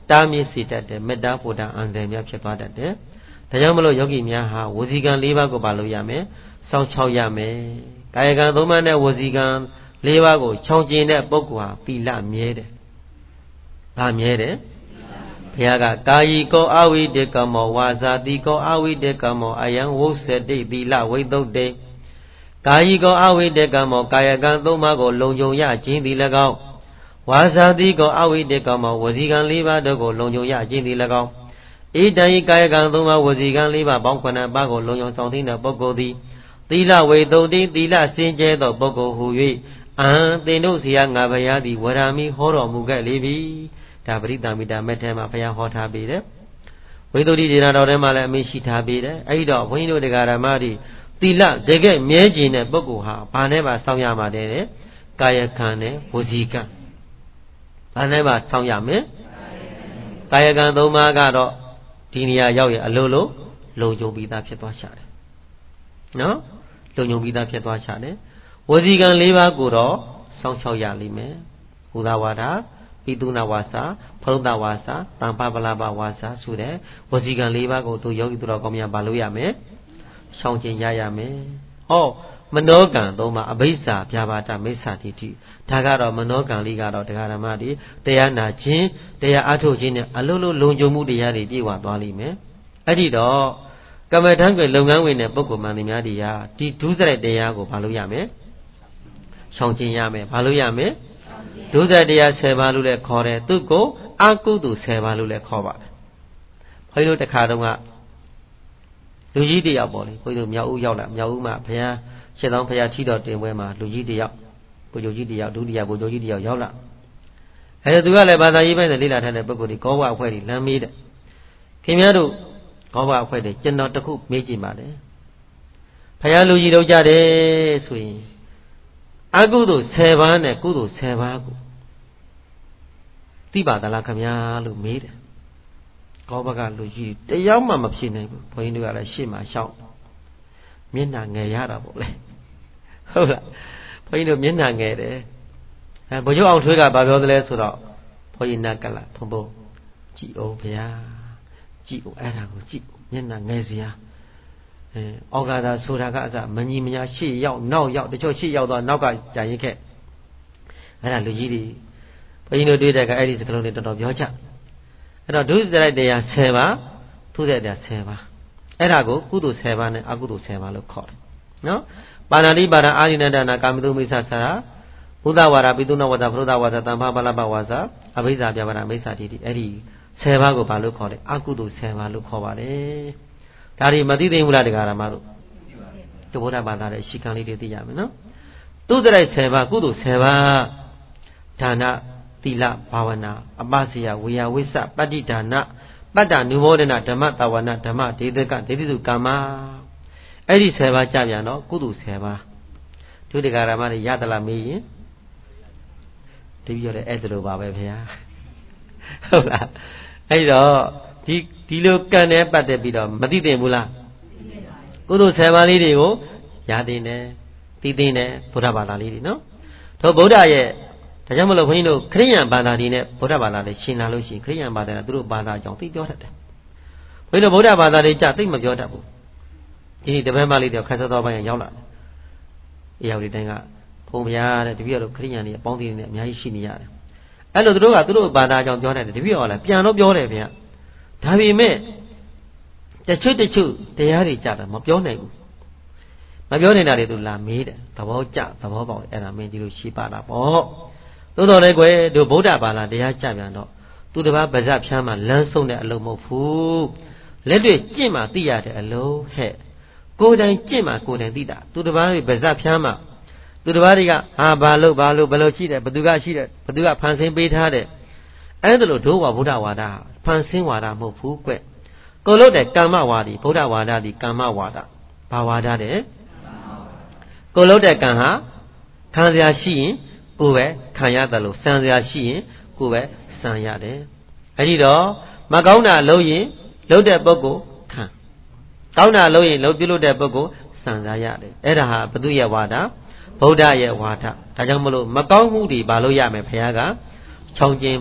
တားမြစ်စေတတ်တယ်မေတ္တာပို့တာအန္တရာယ်များဖြစ်သွားတတ်တယ်ဒါကြောင့်မလို့ယောဂီများဟာဝစီကံ၄ပါးကိုပါလို့ရမယ်စောင့်ချောက်ရမယ်ကာယကံ၃ပါးနဲ့ဝစီကံ၄ပါးကိုချောင်ကျင်တဲ့ပုဂ္ဂိုလ်ဟာသီလမြဲတယ်ဗာမြဲတယ်ဘုရားကကာယီကောအဝိတေကမောဝါစာတိကောအဝိတေကမောအယံဝုစတိသီလဝိသုတ်တေကာယီကောအဝိတေကမောကာယကံ၃ပါးကိုလုံခြုံရခြင်းသည်၎င်းဝါစာတိကောအဝိတေကမောဝစီကံ၄ပါးတို့ကိုလုံခြုံရခြင်းသည်၎င်းဣတံဤကာယကံ၃ပါးဝစီကံ၄ပါးပေါင်း9ပါးကိုလုံခြုံဆောင်သိတဲ့ပုဂ္ဂိုလ်သည်သီလဝိသုဒ္ဓိသီလစင်ကြဲသောပုဂ္ဂိုလ်ဟူ၍သင်တို့စီယငါဘုရားသည်ဝရမီဟောတော်မူခဲ့လေပြီဒါပရိသမိတာမဲ့ထဲမှာဘုရားဟောထားပေးတယ်ဝိသုဒ္ဓိဒေနာတော်ထဲမှာလည်းအမိရှိထားပေးတယ်အဲ့တော့ဘုန်းကြီးတို့တရားဓမ္မတွေသီလတကယ်မြဲကျင်တဲ့ပုဂ္ဂိုလ်ဟာဘာနဲ့ပါစောင့်ရမှာတဲ့ကာယကံနဲ့ဝစီကံဘာနဲ့ပါစောင့်ရမယ်ကာယကံ၃ပါးကတော့ဒီနေရာရောက်ရအလိုလိုလုံခြုံပြီးသားဖြစ်သွားရှာတယ်နော်လုံခြုံပြီးသားဖြစ်သွားရှာတယ်ဝစီကံ၄ပါးကိုတော့စောင့်ချောက်ရလိမ့်မယ်ဟူသာဝါဒပိတုနာဝါစာဖရုဒ္ဓဝါစာတံပပလပဝါစာဆိုတဲ့ဝစီကံ၄ပါးကိုသူယောဂီသူတော်ကောင်းများဘာလို့ရမယ်ရှောင်ကျင်ရမယ်ဟောမနောကံသုံးပါအဘိဇ္ဇာပြာပါဒမိစ္ဆာတိတိဒါကတော့မနောကံလေးကတော့တရားဓမ္မတွေတရားနာခြင်းတရားအားထုတ်ခြင်းနဲ့အလုံးလုံးလုံခြုံမှုတရားတွေပြည့်ဝသွားလိမ့်မယ်အဲ့ဒီတော့ကမ္မထံကွယ်လုပ်ငန်းဝင်တဲ့ပုဂ္ဂိုလ်မှန်သမျှတရားဒီဒုစရိုက်တရားကိုဘာလို့ရမယ်ရှောင်ကျင်ရမယ်ဘာလို့ရမယ်ဒုစရိုက်တရား10ပါးလို့လည်းခေါ်တယ်သူကိုအကုသိုလ်10ပါးလို့လည်းခေါ်ပါတယ်ဘုန်းကြီးတို့တခါတုန်းကလူကြီးတယောက်ပေါ့လေဘုန်းကြီးတို့မြောက်ဦးရောက်လာမြောက်ဦးမှာဘုရားရှင်းတော်ဘုရားထီတော်တင်ပွဲမှာလူကြီးတယောက်ဘုရားကြီးတယောက်ဒုတိယဘုရားကြီးတယောက်ရောက်လာအဲသူကလည်းဘာသာရေးပိုင်းနဲ့လေ့လာထားတဲ့ပုဂ္ဂိုလ်ဒီကောဘအဖွဲ့ကြီးလမ်းမေးတဲ့ခင်ဗျားတို့ကောဘအဖွဲ့တွေကျွန်တော်တခုမေးကြည့်ပါလေဘုရားလူကြီးတို့ကြတယ်ဆိုရင်အကုသိုလ်10ပါးနဲ့ကုသိုလ်10ပါးကိုသိပါသလားခင်ဗျာလို့မေးတယ်ကောဘကလူကြီးတယောက်မှမဖြေနိုင်ဘူးဘုန်းကြီးတို့ကလည်းရှေ့မှာရှောက်မျက်နှာငယ်ရတာပေါ့လေဟုတ်လားဘုန်းကြီးတို့မျက်နှာငယ်တယ်ဘုရားအောင်ထွေးကဘာပြောသလဲဆိုတော့ဘုန်းကြီးနတ်ကလာဘုံဘုံကြည်အောင်ဗျာကြည်အောင်အဲ့ဒါကိုကြည်မျက်နှာငယ်စရာဩဃာသာဆိုတာကအစမညီမညာရှေ့ရောက်နောက်ရောက်တချို့ရှေ့ရောက်သွားနောက်ကကြာရင်ခဲ့အဲ့ဒါလူကြီးတွေဘုန်းကြီးတို့တွေ့တဲ့ကအဲ့ဒီစကလုံးတွေတော်တော်ပြောကြအဲ့တော့ဒုစရိုက်တရား10ပါးသူတဲ့တရား10ပါးအဲ့ဒါကိုကုသိုလ်10ပါးနဲ့အကုသိုလ်10ပါးလို့ခေါ်တယ်နော်ပါဏာတိပါဒအာရိဏဒနာကာမိတုမိစ္ဆာဆရာဘုဒ္ဓဝါဒပိတုနဝါဒဖရုဒ္ဓဝါဒတမ္ဖပလပဝါစာအဘိဇ္ဇာပြပါဒမိစ္ဆာတိတိအဲ့ဒီ10ပါးကိုဘာလို့ခေါ်လဲအကုသိုလ်10ပါးလို့ခေါ်ပါတယ်ဒါတွေမသိသိဘူးလားတရားဓမ္မတို့ဒီဘုရားဘာသာရဲ့ရှီကံလေးတွေသိရမယ်နော်သူစရိုက်10ပါးကုသိုလ်10ပါးဒါနသီလဘာဝနာအပစီယဝေယဝိစ္စပတ္တိဒါနပတ္တနုဘောဒနာဓမ္မတဝနာဓမ္မဒေသကဒေတိစုကာမအဲ့ဒီ10ပါးကြပြန်တော့ကုသိုလ်10ပါးဒုတိယဓမ္မတွေရသလားမေးရင်တပည့်ရတဲ့အဲ့ဒါလိုပါပဲဗျာဟုတ်လားအဲ့တော့ဒီလိုကံနဲ့ပတ်သက်ပြီးတော့မသိသင့်ဘူးလားကုသိုလ်10ပါးလေးတွေကိုရသိနေသိသိနေဗုဒ္ဓဘာသာလေးတွေနော်တို့ဗုဒ္ဓရဲ့ဒါကြောင့်မလို့ဘုန်းကြီးတို့ခရိယံဘာသာတွေနဲ့ဗုဒ္ဓဘာသာတွေရှင်းလာလို့ရှိရင်ခရိယံဘာသာကသူတို့ဘာသာအကြောင်းသိပြောတတ်တယ်ဘုန်းကြီးတို့ဗုဒ္ဓဘာသာတွေကြသိမပြောတတ်ဘူးဒီနေ့တပည့်မလေးတွေခက်စောသောပိုင်းရောက်လာတယ်အေယော်ဒီတိုင်းကဘုံဗျာတဲ့တပည့်တော်ခရိယံတွေအပေါင်းအသင်းတွေနဲ့အများကြီးရှိနေရတယ်အဲ့လိုသူတို့ကသူတို့ဘာသာအကြောင်းပြောတတ်တယ်တပည့်တော်ကလည်းပြန်တော့ပြောတယ်ဗျာဒါပေမဲ့တချို့တရားတွေကြတာမပြောနိုင်ဘူးမပြောနိုင်တာတွေသူလာမေးတယ်သဘောကျသဘောပေါက်တယ်အဲ့ဒါမင်းဒီလိုရှိပါလားပေါ့သို့တော်လည်းကွယ်တို့ဗုဒ္ဓဘာသာတရားကြပြန်တော့သူတစ်ပါးဗဇတ်ဖြန်းမှာလမ်းဆုံးတဲ့အလုံးမဟုတ်ဘူးလက်တွေ့ကျင့်မှသိရတဲ့အလုံးဟဲ့ကိုယ်တိုင်ကျင့်မှကိုယ်တိုင်သိတာသူတစ်ပါးတွေဗဇတ်ဖြန်းမှာသူတစ်ပါးတွေကဟာဘာလို့ဘယ်လိုရှိတယ်ဘသူကရှိတယ်ဘသူကဖန်ဆင်းပေးထားတယ်အဲ့ဒါလို့ဒိုးဝါဗုဒ္ဓဝါဒဖန်ဆင်းဝါဒမဟုတ်ဘူးကွကိုလို့တဲ့ကမ္မဝါဒီဗုဒ္ဓဝါဒဒီကမ္မဝါဒဘာဝါဒတဲ့ကိုလို့တဲ့ကံဟာခံစရာရှိရင်ကိုယ်ပဲခံရတယ်လို့စံစရာရှိရင်ကိုယ်ပဲစံရတယ်အဲ့ဒီတော့မကောင်းတာလုပ်ရင်လုပ်တဲ့ပုဂ္ဂိုလ်ခံကောင်းတာလုပ်ရင်လုပ်ပြုလုပ်တဲ့ပုဂ္ဂိုလ်စံစားရတယ်အဲ့ဒါဟာဘုသူရဲ့ဝါဒဗုဒ္ဓရဲ့ဝါဒဒါကြောင့်မလို့မကောင်းမှုတွေဘာလို့ရမယ်ဘုရားကချောင်ကျင်ဖို့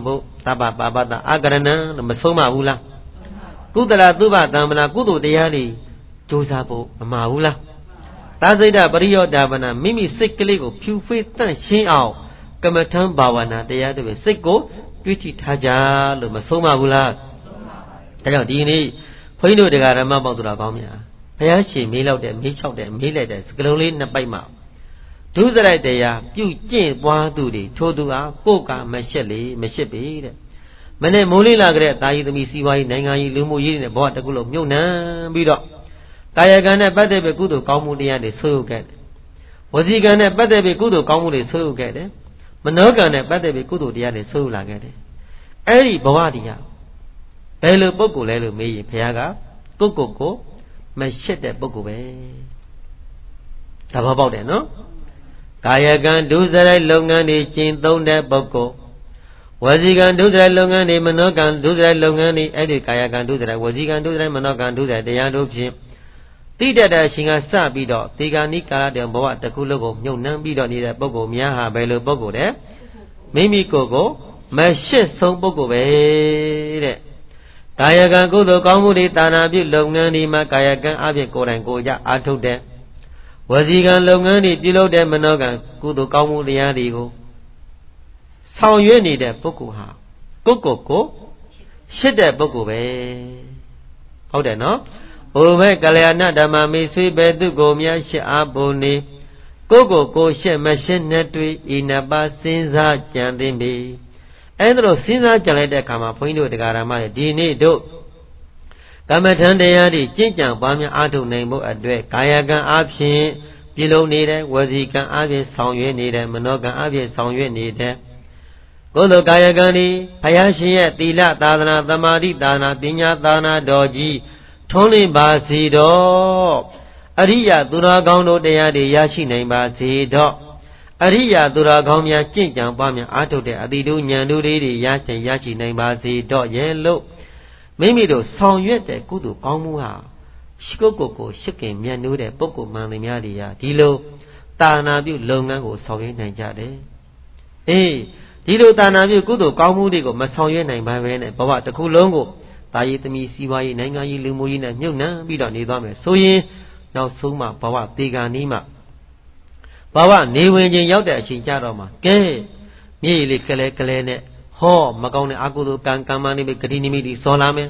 Taba Babata Agarana, the Masoma Ula Kudala Duba Damana Kudu Diari Josapo Maula Tazida Bario Davana Mimi Sikligo Pufi Shin Ao Kamatan Bawana the other Siko Pretty Taja Masoma Ula Tayo Dini Pino de Garama Badura Gomia Payashi meal out them, meet out them, meal at us, glowly in the Baima. Do the right there, you jin, one duty, Todua, Coca, Macheli, Machepi. Mane Moli Lagre, Dai the Missy, Nanga, Lumu, in the bot, the Gulo, Yuna, Bido. Diagana, better be good to Kamudia, the so get. Was he gonna better be good to Kamudi, so get it? Monogana, better be good to the other so like it. Eri Bawadia. Bello Boko, Lelo, me, Piaga, Coco. My shit that book away. Talk about it, no? Kaya can do that long and the chin down that boko. Was he can do that long and the Mano can do that long and the Eddie Kaya can do that. Was he can do that, Mano can do that, the young of him. Tida that she has sabido, Tiga Nika, the Boat, the Kulogo, no Nambido, neither Boko, Miaha, Bello Boko there. Mimi Coco, my shit so book away. Kaya can go to Kamudi Tanabi Longani Makaya can Abiko and Goya Ato de Was he can Longani below them Manogan, go to Kamudi Adigo. So you need a Pokuha. Coco, shit that Boku. How then, no? Oh, my Galeana, the Mammy, sweet bed to go, Mia, she aboni. Coco, she machine netry in a basinza, Jandimbi. Andro Sinza Jaleda Kama point to the Garama, Dini do Kamatan de Yadi, Jinjan, Bamia Atu Nemo Adre, Kayagan Abshin, Below needed, was he can Avi Song Yu needed, Monogan Avi Song Yu needed. Go to Kayagani, Payashi, Tila Dana, Damadi Dana, Pinya Dana, Doji, Tony Basido, Aria Duragano de Yadi Yashi name Basido. Aria Duragomia, Jinjan, Bamia, Ato de Adidu, Yandu, Yachi, name Basido, Yellow. Maybe those song yet the Kudu Kamuha. Shikoko, Shikin, Yanu, the Boko Manimiadia, Dilo, Tanabu, Longango, Soviet Najade. Eh, Dilo Tanabu, Kudu Kamudigo, Masoya, name by Ven, Baba, the Kulongo, Tayetami, Siwai, Nangai, Lumuina, Yuna, we don't need them. So ye, now Suma, Baba, Tiga Nima. Baba, Newin Yoda, Shinjaroma, Gay, Nearly Kale, Ho, Magone Agudu, Kamani, Kadinimi, Solame,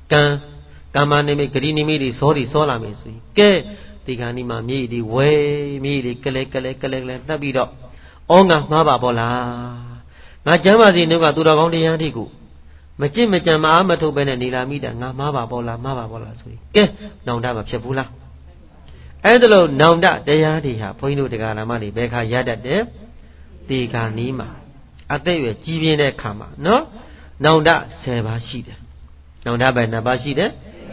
Kamani, Kadinimi, Sori, Solame, Gay, Tiganima, Midi, Way, Midi, Kale, Nabido, Onga, Maba Bola. Najamazi Nuga Duragondi Yandigu. Majima Amato Benanila Mida, Maba Bola, sweet. Gay, no dama Chapula. Andalo, now that they are the point of the Garamani, Becca Yada de Tiganima. I tell you, Givian Kama, no? Now that Sebashida. Now that by Nabashida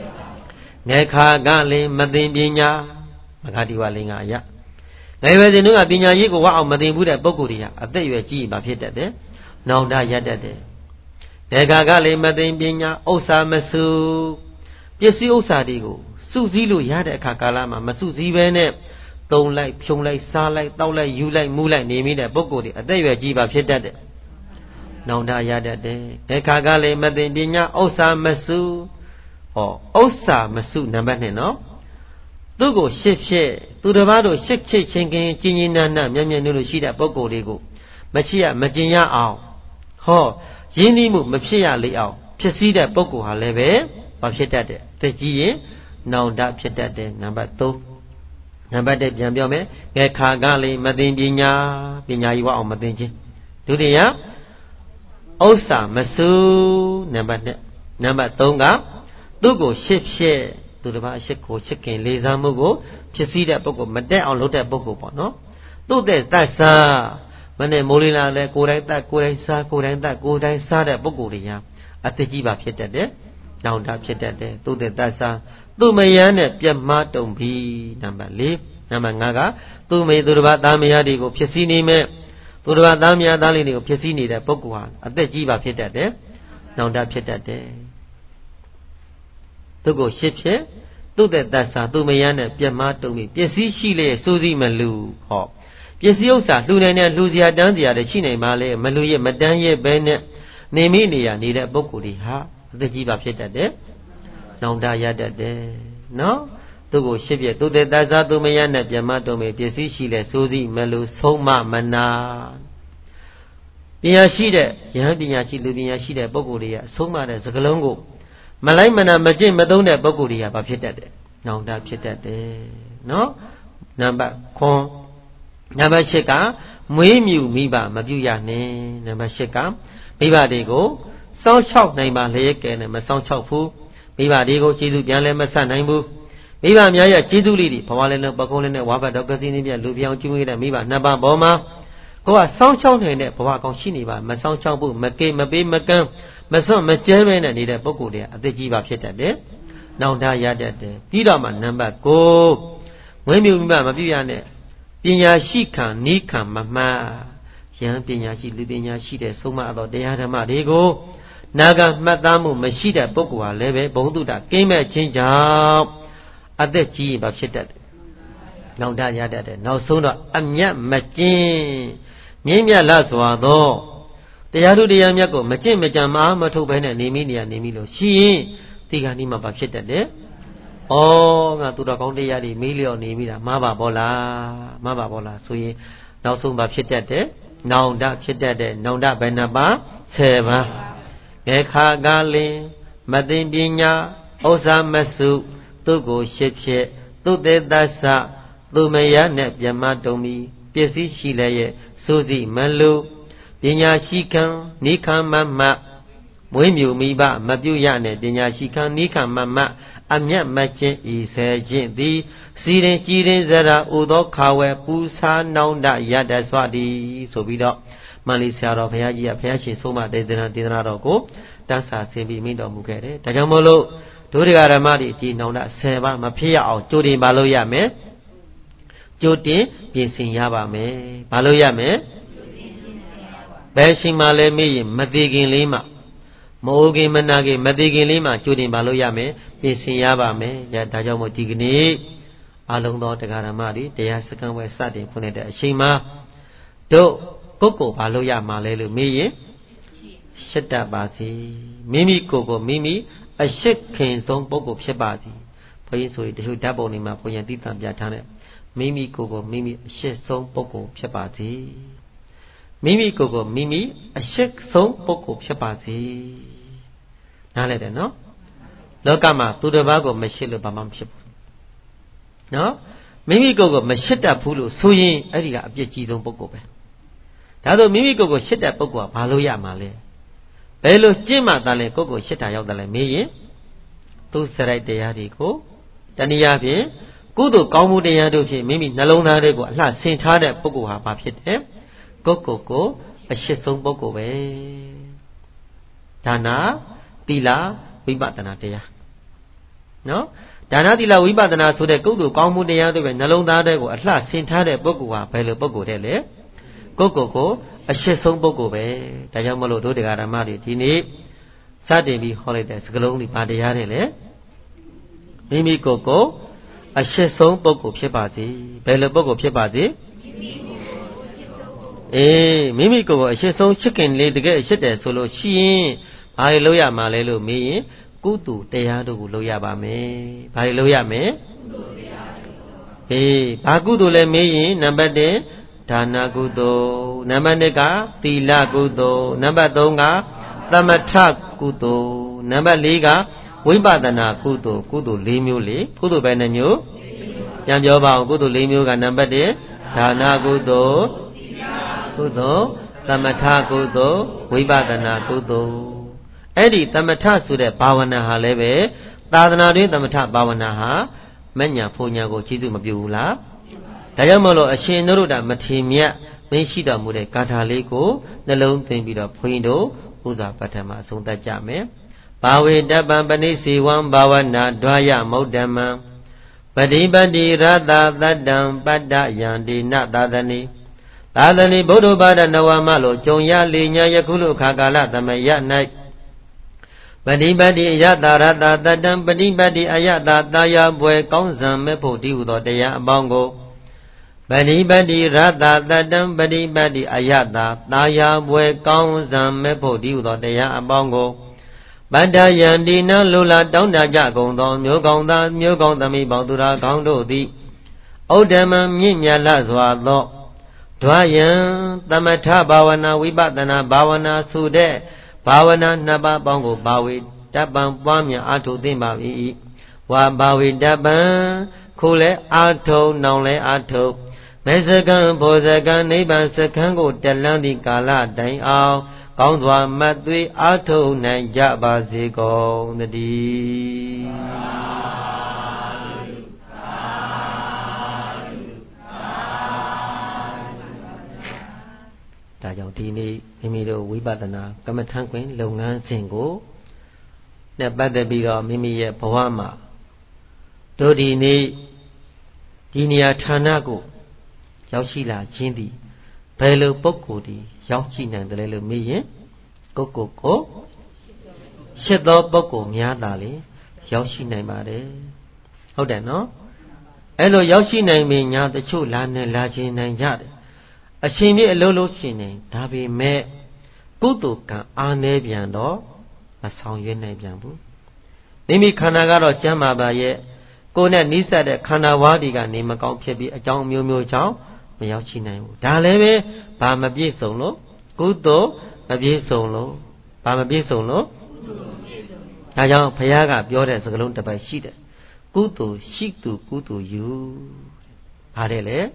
Neka Gali, Madin Binya, Magadiwa Lingaya. Never the new Abinya Yigo, wow, Madin Buddha Boguria. I tell you, G. Bafita de. Now that Yada de Neka Gali, Madin Binya, Osa Masu, Yesi Osadigo. Suzilu Yada Kakalama, Masuzi Vene, don't like, Pyong like, Star like, Tau like, you like, Moo like, name it a Bogodi, a day where Jiba Piedade. Now da Yada de Ekagale Madinina, Osa Masu, or Osa Masu Nabane, no? Dugo ship share, to the Vado ship chinking, Jinina, Yamia Shida Bogodigo, Machia, Majina Ao. Ho, Jinimu, Machia Liao, Chesida Bogo Haleve, Bapshetade, the G. Now that Piedade, number 2. Number de Jambiome, Ekagali, Madinina, Pinaiwa or Madinji. Do the ya? Osa, Masu, number Tonga, Dugo, ship share, to the Vashiko, chicken, Liza Mugo, Chesida Boko, Made or Lotta Boko, no? Do this, that's Mane Molina, Korenta, Korenta, that Bogoria, at the Jiba Piedade, now that Piedade, do the Dasa. Tu Mayane, Piama, don't be number leaf, Namaga, Tu may do about Damia, go Piacini me, to the Damia Dalini, Piacini, the Pokuan, at the Jiva Piedade, now that Piedade. To go ship share, do that Dasa, Tu Mayane, Piama, to me, Piaci Chile, Suzy Malu, hop. Piaciosa, Lunana, Lucia Dandia, the Chine Male, Maluye, Madanye, Bennett, နေမိနေရနေတဲ့ပုဂ္ဂိုလ်တွေဟာအသက်ကြီးပါဖြစ်တတ်တယ်နောင်တရတတ်တယ်နော်သူကိုရှစ်ပြသူတဲ့တစားသူမရနဲ့ပြမတော်မေပစ္စည်းရှိလဲစိုးစီမလို့ဆုံးမမနာပညာရှိတဲ့ယဟန်ပညာရှိလူပညာရှိတဲ့ပုဂ္ဂိုလ်တွေကအဆုံးမတဲ့စကလုံးကိုမလိုက်မနာမကျင့်မသုံးတဲ့ပုဂ္ဂိုလ်တွေကဘာဖြစ်တတ်တယ်နောင်တဖြစ်တတ်တယ်နော်နံပါတ်9နံပါတ်10ကမွေးမြူမိဘမပြုရနဲ့နံပါတ်10ကမိဘတွေကိုစောင့်ရှောက်နိုင်ပါလျက်ကဲနဲ့မစောင့်ရှောက်ဘူးမိဘတွေကိုကျေးဇူးပြန်လဲမဆက်နိုင်ဘူးမိဘများရဲ့ကျေးဇူးလေးတွေဘဝလည်းနဲ့ပကုံးလည်းနဲ့ဝါဘတ်တော်ကစီနေပြလူပြောင်းကျွေးခဲ့တဲ့မိဘနှစ်ပါးပေါ်မှာကိုကစောင့်ရှောက်နိုင်တဲ့ဘဝကောင်းရှိနေပါမစောင့်ရှောက်ဘူးမကေမပေးမကမ်းမစွန့်မကျဲမဲနဲ့နေတဲ့ပုဂ္ဂိုလ်တွေကအသက်ကြီးပါဖြစ်တတ်တယ်နောင်တရတတ်တယ်ပြီးတော့မှနံပါတ်9မွေးမြူမိဘမပြုရနဲ့ပညာရှိခံနီးခံမမှတ်ယဟန်ပညာရှိလူပညာရှိတဲ့ဆုံးမသောတရားဓမ္မတွေကိုနာဂမှတ်သားမှုမရှိတဲ့ပုဂ္ဂိုလ်ဟာလည်းပဲဘုံတုတကိမ့်မဲ့ခြင်းကြောင့်အသက်ကြီးပါဖြစ်တတ်တယ်နောင်တရတတ်တယ်နောက်ဆုံးတော့အမျက်မကျင့်မြင့်မြတ်လာစွာသောတရားသူတရားမြတ်ကိုမကျင့်မကြံမအားမထုတ်ဘဲနဲ့နေမိလို့ရှိရင်ဒီကနေ့မှပါဖြစ်တတ်တယ်ဩငါသူတော်ကောင်းတရားတွေမေးလျော့နေမိတာမှားပါဘောလားဆိုရင်နောက်ဆုံးပါဖြစ်တတ်တယ်နောင်တဖြစ်တတ်တယ်နောင်တဘယ်နှပါ10ပါးငယ်ခါကလင်မသိပညာဥစ္စာမစုသူကိုရှစ်ဖြစ်သူတေသသသူမယနဲ့ပြမတုံမီပစ္စည်းရှိလည်းရဲ့စိုးစီမလူပညာရှိခံနိခံမမမွေးမြူမိဘမပြုရနဲ့ပညာရှိခံနိခံမမအမျက်မချင်းဤဆဲခြင်းသည်စီရင်ကြည်ရင်ဇရာဥသောခါဝဲပူစာနောင်တရတစွာသည်ဆိုပြီးတော့မန္လိဆရာတော်ဘုရားကြီးကဘုရားရှင်ဆုံးမဒေသနာတော်ကိုတန်းစာဆင်ပြီးမိန့်တော်မူခဲ့တယ်ဒါကြောင့်မို့လို့ဒုတိယဓမ္မတွေဒီနောင်တ10ပါးမဖြစ်ရအောင်ကြိုတင်ပါလို့ရမယ်ကြိုတင်ပြင်ဆင်ရပါမယ်ဘာလို့ရမယ်ဘယ်ရှင်မှလည်းမေးရင်မသေးခင်လေးမှမအိုခင်မနာခင်မသေးခင်လေးမှကြိုတင်ပါလို့ရမယ်ပြင်ဆင်ရပါမယ်ဒါကြောင့်မို့ဒီကနေ့အလုံးသောတရားဓမ္မတွေတရားစခန်းဝဲစတင်ဖွင့်တဲ့အချိန်မှာတို့ကိုဘာလို့ရမှာလဲလို့မေးရင်ရှစ်တတ်ပါစေမိမိကိုမိမိအရှိခင်ဆုံးပုဂ္ဂိုလ်ဖြစ်ပါစေဘုန်းကြီးဆိုရင်တချို့ဓာတ်ပုံတွေမှာဘုရားတိတ္တပြထားတဲ့မိမိကိုမိမိအရှိဆုံးပုဂ္ဂိုလ်ဖြစ်ပါစေမိမိကိုမိမိအရှိဆုံးပုဂ္ဂိုလ်ဖြစ်ပါစေနားလည်တယ်နော်လောကမှာသူတစ်ပါးကိုမရှိလို့ဘာမှမဖြစ်ဘူးနော်မိမိကိုမရှိတတ်ဘူးလို့ဆိုရင်အဲ့ဒီကအပြစ်ကြီးဆုံးပုဂ္ဂိုလ်ပဲဒါဆိုမိမိကိုရှိတတ်ပုဂ္ဂိုလ်ကဘာလို့ရမှာလဲဘယ်လိုကျင့်မှသာလဲကိုရှိတာရောက်တယ်လဲမေးရင်သူစရိုက်တရားတွေကိုတနည်းအားဖြင့်ကုသိုလ်ကောင်းမှုတရားတို့ဖြင့်မိမိနှလုံးသားတွေကိုအလှဆင်ထားတဲ့ပုဂ္ဂိုလ်ဟာဘာဖြစ်တယ်ကိုအရှိဆုံးပုဂ္ဂိုလ်ပဲဒါနာသီလဝိပဿနာတရားနော်ဒါနသီလဝိပဿနာဆိုတဲ့ကုသိုလ်ကောင်းမှုတရားတွေပဲနှလုံးသားတွေကိုအလှဆင်ထားတဲ့ပုဂ္ဂိုလ်ဟာဘယ်လိုပုဂ္ဂိုလ်တဲ့လဲကိုအရှိဆုံးပုဂ္ဂိုလ်ပဲဒါကြောင့်မလို့တို့တရားဓမ္မတွေဒီနေ့စတင်ပြီးဟောလိုက်တဲ့စကားလုံးတွေဘာတရားတွေလဲမိမိကိုအရှိဆုံးပုဂ္ဂိုလ်ဖြစ်ပါစေဘယ်လိုပုဂ္ဂိုလ်ဖြစ်ပါစေမိမိကိုအရှိဆုံးချစ်ခင်လေးတကယ်အရှိတယ်ဆိုလို့ရှိရင်ဘာတွေလုပ်ရမှာလဲလို့မေးရင်ကုသိုလ်တရားတို့ကိုလုပ်ရပါမယ်ဘာတွေလုပ်ရမလဲဘာကုသိုလ်လဲမေးရင်နံပါတ်1ဒါနကုသိုလ်နံပါတ်2ကသီလကုသိုလ်နံပါတ်3ကသမထကုသိုလ်နံပါတ်4ကဝိပဿနာကုသိုလ်4မျိုးလေကုသိုလ်ပဲနှမျိုးပြန်ပြောပါအောင်ကုသိုလ်4မျိုးကနံပါတ်1ဒါနကုသိုလ်သမထကုသိုလ်ဝိပဿနာကုသိုလ်အဲ့ဒီသမထဆိုတဲ့ဘာဝနာဟာလည်းပဲသာသနာတွင်သမထဘာဝနာဟာမဉ္ဇဏ်ဖုန်ညာကိုကျေးဇူးမပြုဘူးလားဒါကြောင့်မလို့အရှင်နုရုဒ္ဓမထေမြတ်မင်းရှိတော်မူတဲ့ဂါထာလေးကိုနှလုံးသွင်းပြီးတော့ဘုန်းကြီးတို့ဥစွာပဋ္ဌာန်းမှာအဆုံးသတ်ကြမယ်ဘာဝေတပံပဏိစီဝံဘာဝနာဒွါယမௌဒ္ဓမံပฏิပတိရတသတ္တံပတ္တယံဒီနသာသနိဗုဒ္ဓဘာဒနဝမလို့ကြုံရလေညာယခုလိုအခါကာလသမယ၌ပฏิပတိယတရတသတ္တံပฏิပတိအယတတာယာပွဲကောင်းစံမဲ့ဖို့ဒီဟုသောတရားအပေါင်းကိုပฏิပတ်တိရတ္တတတ္တံပฏิပတ်တိအယတ္တတာယာပွဲကောင်းစံမဲ့ဖို့ဒီဟုသောတရားအပေါင်းကိုပတ္တယံဒီနလူလာတောင်းတကြကုန်သောမျိုးကောင်းသားမျိုးကောင်းသမီးပေါင်းသူရာကောင်းတို့သည်ဩဒ္ဓမံမြင့်မြတ်လစွာသောဓဝယံသမထဘာဝနာဝိပဿနာဘာဝနာဆိုတဲ့ဘာဝနာနှစ်ပါးပေါင်းကိုဘာဝေတပံပွားများအာထုသိမ့်ပါ၏ဝါဘာဝေတပံခုလဲအာထုနောင်လဲအာထုမေစကံဘောဇကံနိဗ္ဗာန်စခန်းကိုတက်လန်းသည့်ကာလတိုင်အောင်ကောင်းစွာမှတ်သွေးအာထုနိုင်ကြပါစေကုန်သတည်းဒါကြောင့်ဒီနေ့မိမိတို့ဝိပဿနာကမ္မထံခွင်လုပ်ငန်းစဉ်ကိုနဲ့ပတ်သက်ပြီးတော့မိမိရဲ့ဘဝမှာတို့ဒီနေ့ဒီနေရာဌာနကိုရောက်ရှိလာခြင်းသည်ဘယ်လိုပုဂ္ဂိုလ်ဒီရောက်ရှိနိုင်တယ်လို့မေးရင်ကိုရှစ်သောပုဂ္ဂိုလ်များသာလေရောက်ရှိနိုင်ပါတယ်ဟုတ်တယ်နော်အဲ့လိုရောက်ရှိနိုင်ပြီညာတချို့လာခြင်းနိုင်ကြတယ်အရှင်ပြည့်အလုံးလုံးရှင်နေဒါပေမဲ့ကုသိုလ်ကံအားနည်းပြန်တော့မဆောင်ရွက်နိုင်ပြန်ဘူးမိမိခန္ဓာကတော့ကျမ်းမာပါရဲ့ကိုယ်နဲ့နိစ္စတဲ့ခန္ဓာဝါးဒီကနေမကောင်းဖြစ်ပြီးအကြောင်းမျိုးမျိုးကြောင့်မရောက်ရှိနိုင်ဘူးဒါလည်းပဲဘာမပြည့်စုံလို့ကုသိုလ်မပြည့်စုံလို့ဘာမပြည့်စုံလို့ဒါကြောင့်ဘုရားကပြောတဲ့စကားလုံးတစ်ပိုက်ရှိတယ်ကုသိုလ်ရှိသူကုသိုလ်ယူဘာတဲ့လဲ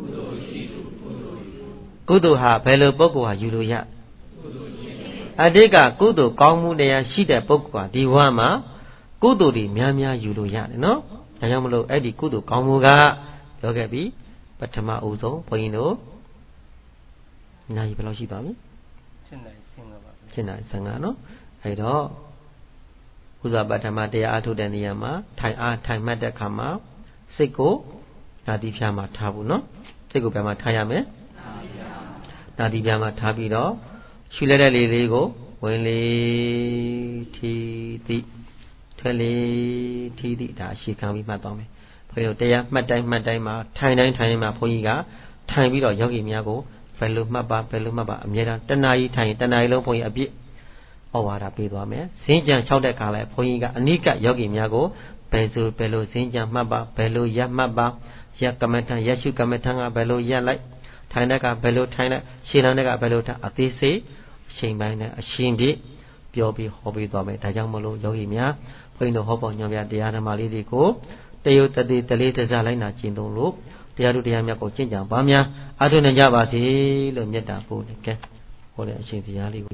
ကုသိုလ်ဟာဘယ်လိုပုဂ္ဂိုလ်ဟာယူလို့ရအတိတ်ကကုသိုလ်ကောင်းမှုတရားရှိတဲ့ပုဂ္ဂိုလ်ဟာဒီဘဝမှာကုသိုလ်တွေများများယူလို့ရတယ်နော်ဒါကြောင့်မလို့အဲ့ဒီကုသိုလ်ကောင်းမှုကပြောခဲ့ပြီပထမဦးဆုံးဘုန်းကြီးတို့နိုင်ဘယ်လောက်ရှိပါမလဲ7နိုင်15ပါ7နိုင်15နော်အဲ့တော့ဥဇာပထမတရားအထုတ်တဲ့နေရာမှာထိုင်မှတ်တဲ့အခါမှာစိတ်ကိုနာတိဖြာမှာထားဖို့နော်စိတ်ကိုဘယ်မှာထားရမလဲနာတိဖြာမှာထားပြီးတော့ရှုလိုက်တဲ့လေလေးကိုဝင်လေထီတိထွက်လေထီတိဒါအရှိခံပြီးမှတ်သွားမယ်ဘုန်းကြီးတို့တရားမှတ်တိုင်းမှာထိုင်တိုင်းမှာဘုန်းကြီးကထိုင်ပြီးတော့ယောဂီများကိုဘယ်လိုမှတ်ပါအမြဲတမ်းတဏှာကြီးထိုင်တဏှာကြီးလုံးဘုန်းကြီးအပြည့်ဩဝါဒပေးသွားမယ်ဇင်းကြံ6တဲ့ခါလဲဘုန်းကြီးကအနိကယောဂီများကိုဘယ်လိုဇင်းကြံမှတ်ပါဘယ်လိုရပ်မှတ်ပါရကမ္မထံရရှုကမ္မထံကဘယ်လိုရပ်လိုက်ထိုင်တဲ့ကဘယ်လိုထိုင်လိုက်ရှင်းလန်းတဲ့ကဘယ်လိုထားအသေးစိတ်အချိန်ပိုင်းနဲ့အရှင်းပြပြောပြီးဟောပေးသွားမယ်ဒါကြောင့်မလို့ယောဂီများဘုန်းကြီးတို့ဟောပေါ်ညွှန်ပြတရားဓမ္မလေးတွေကိုတယုတ်တတိတလေးတစားလိုက်နာကျင့်သုံးလို့တရားတို့တရားမြတ်ကိုကျင့်ကြံပါများအားထုတ်နိုင်ကြပါစေလို့မေတ္တာပို့တယ်ကဲဟောတဲ့အချိန်စရာလေး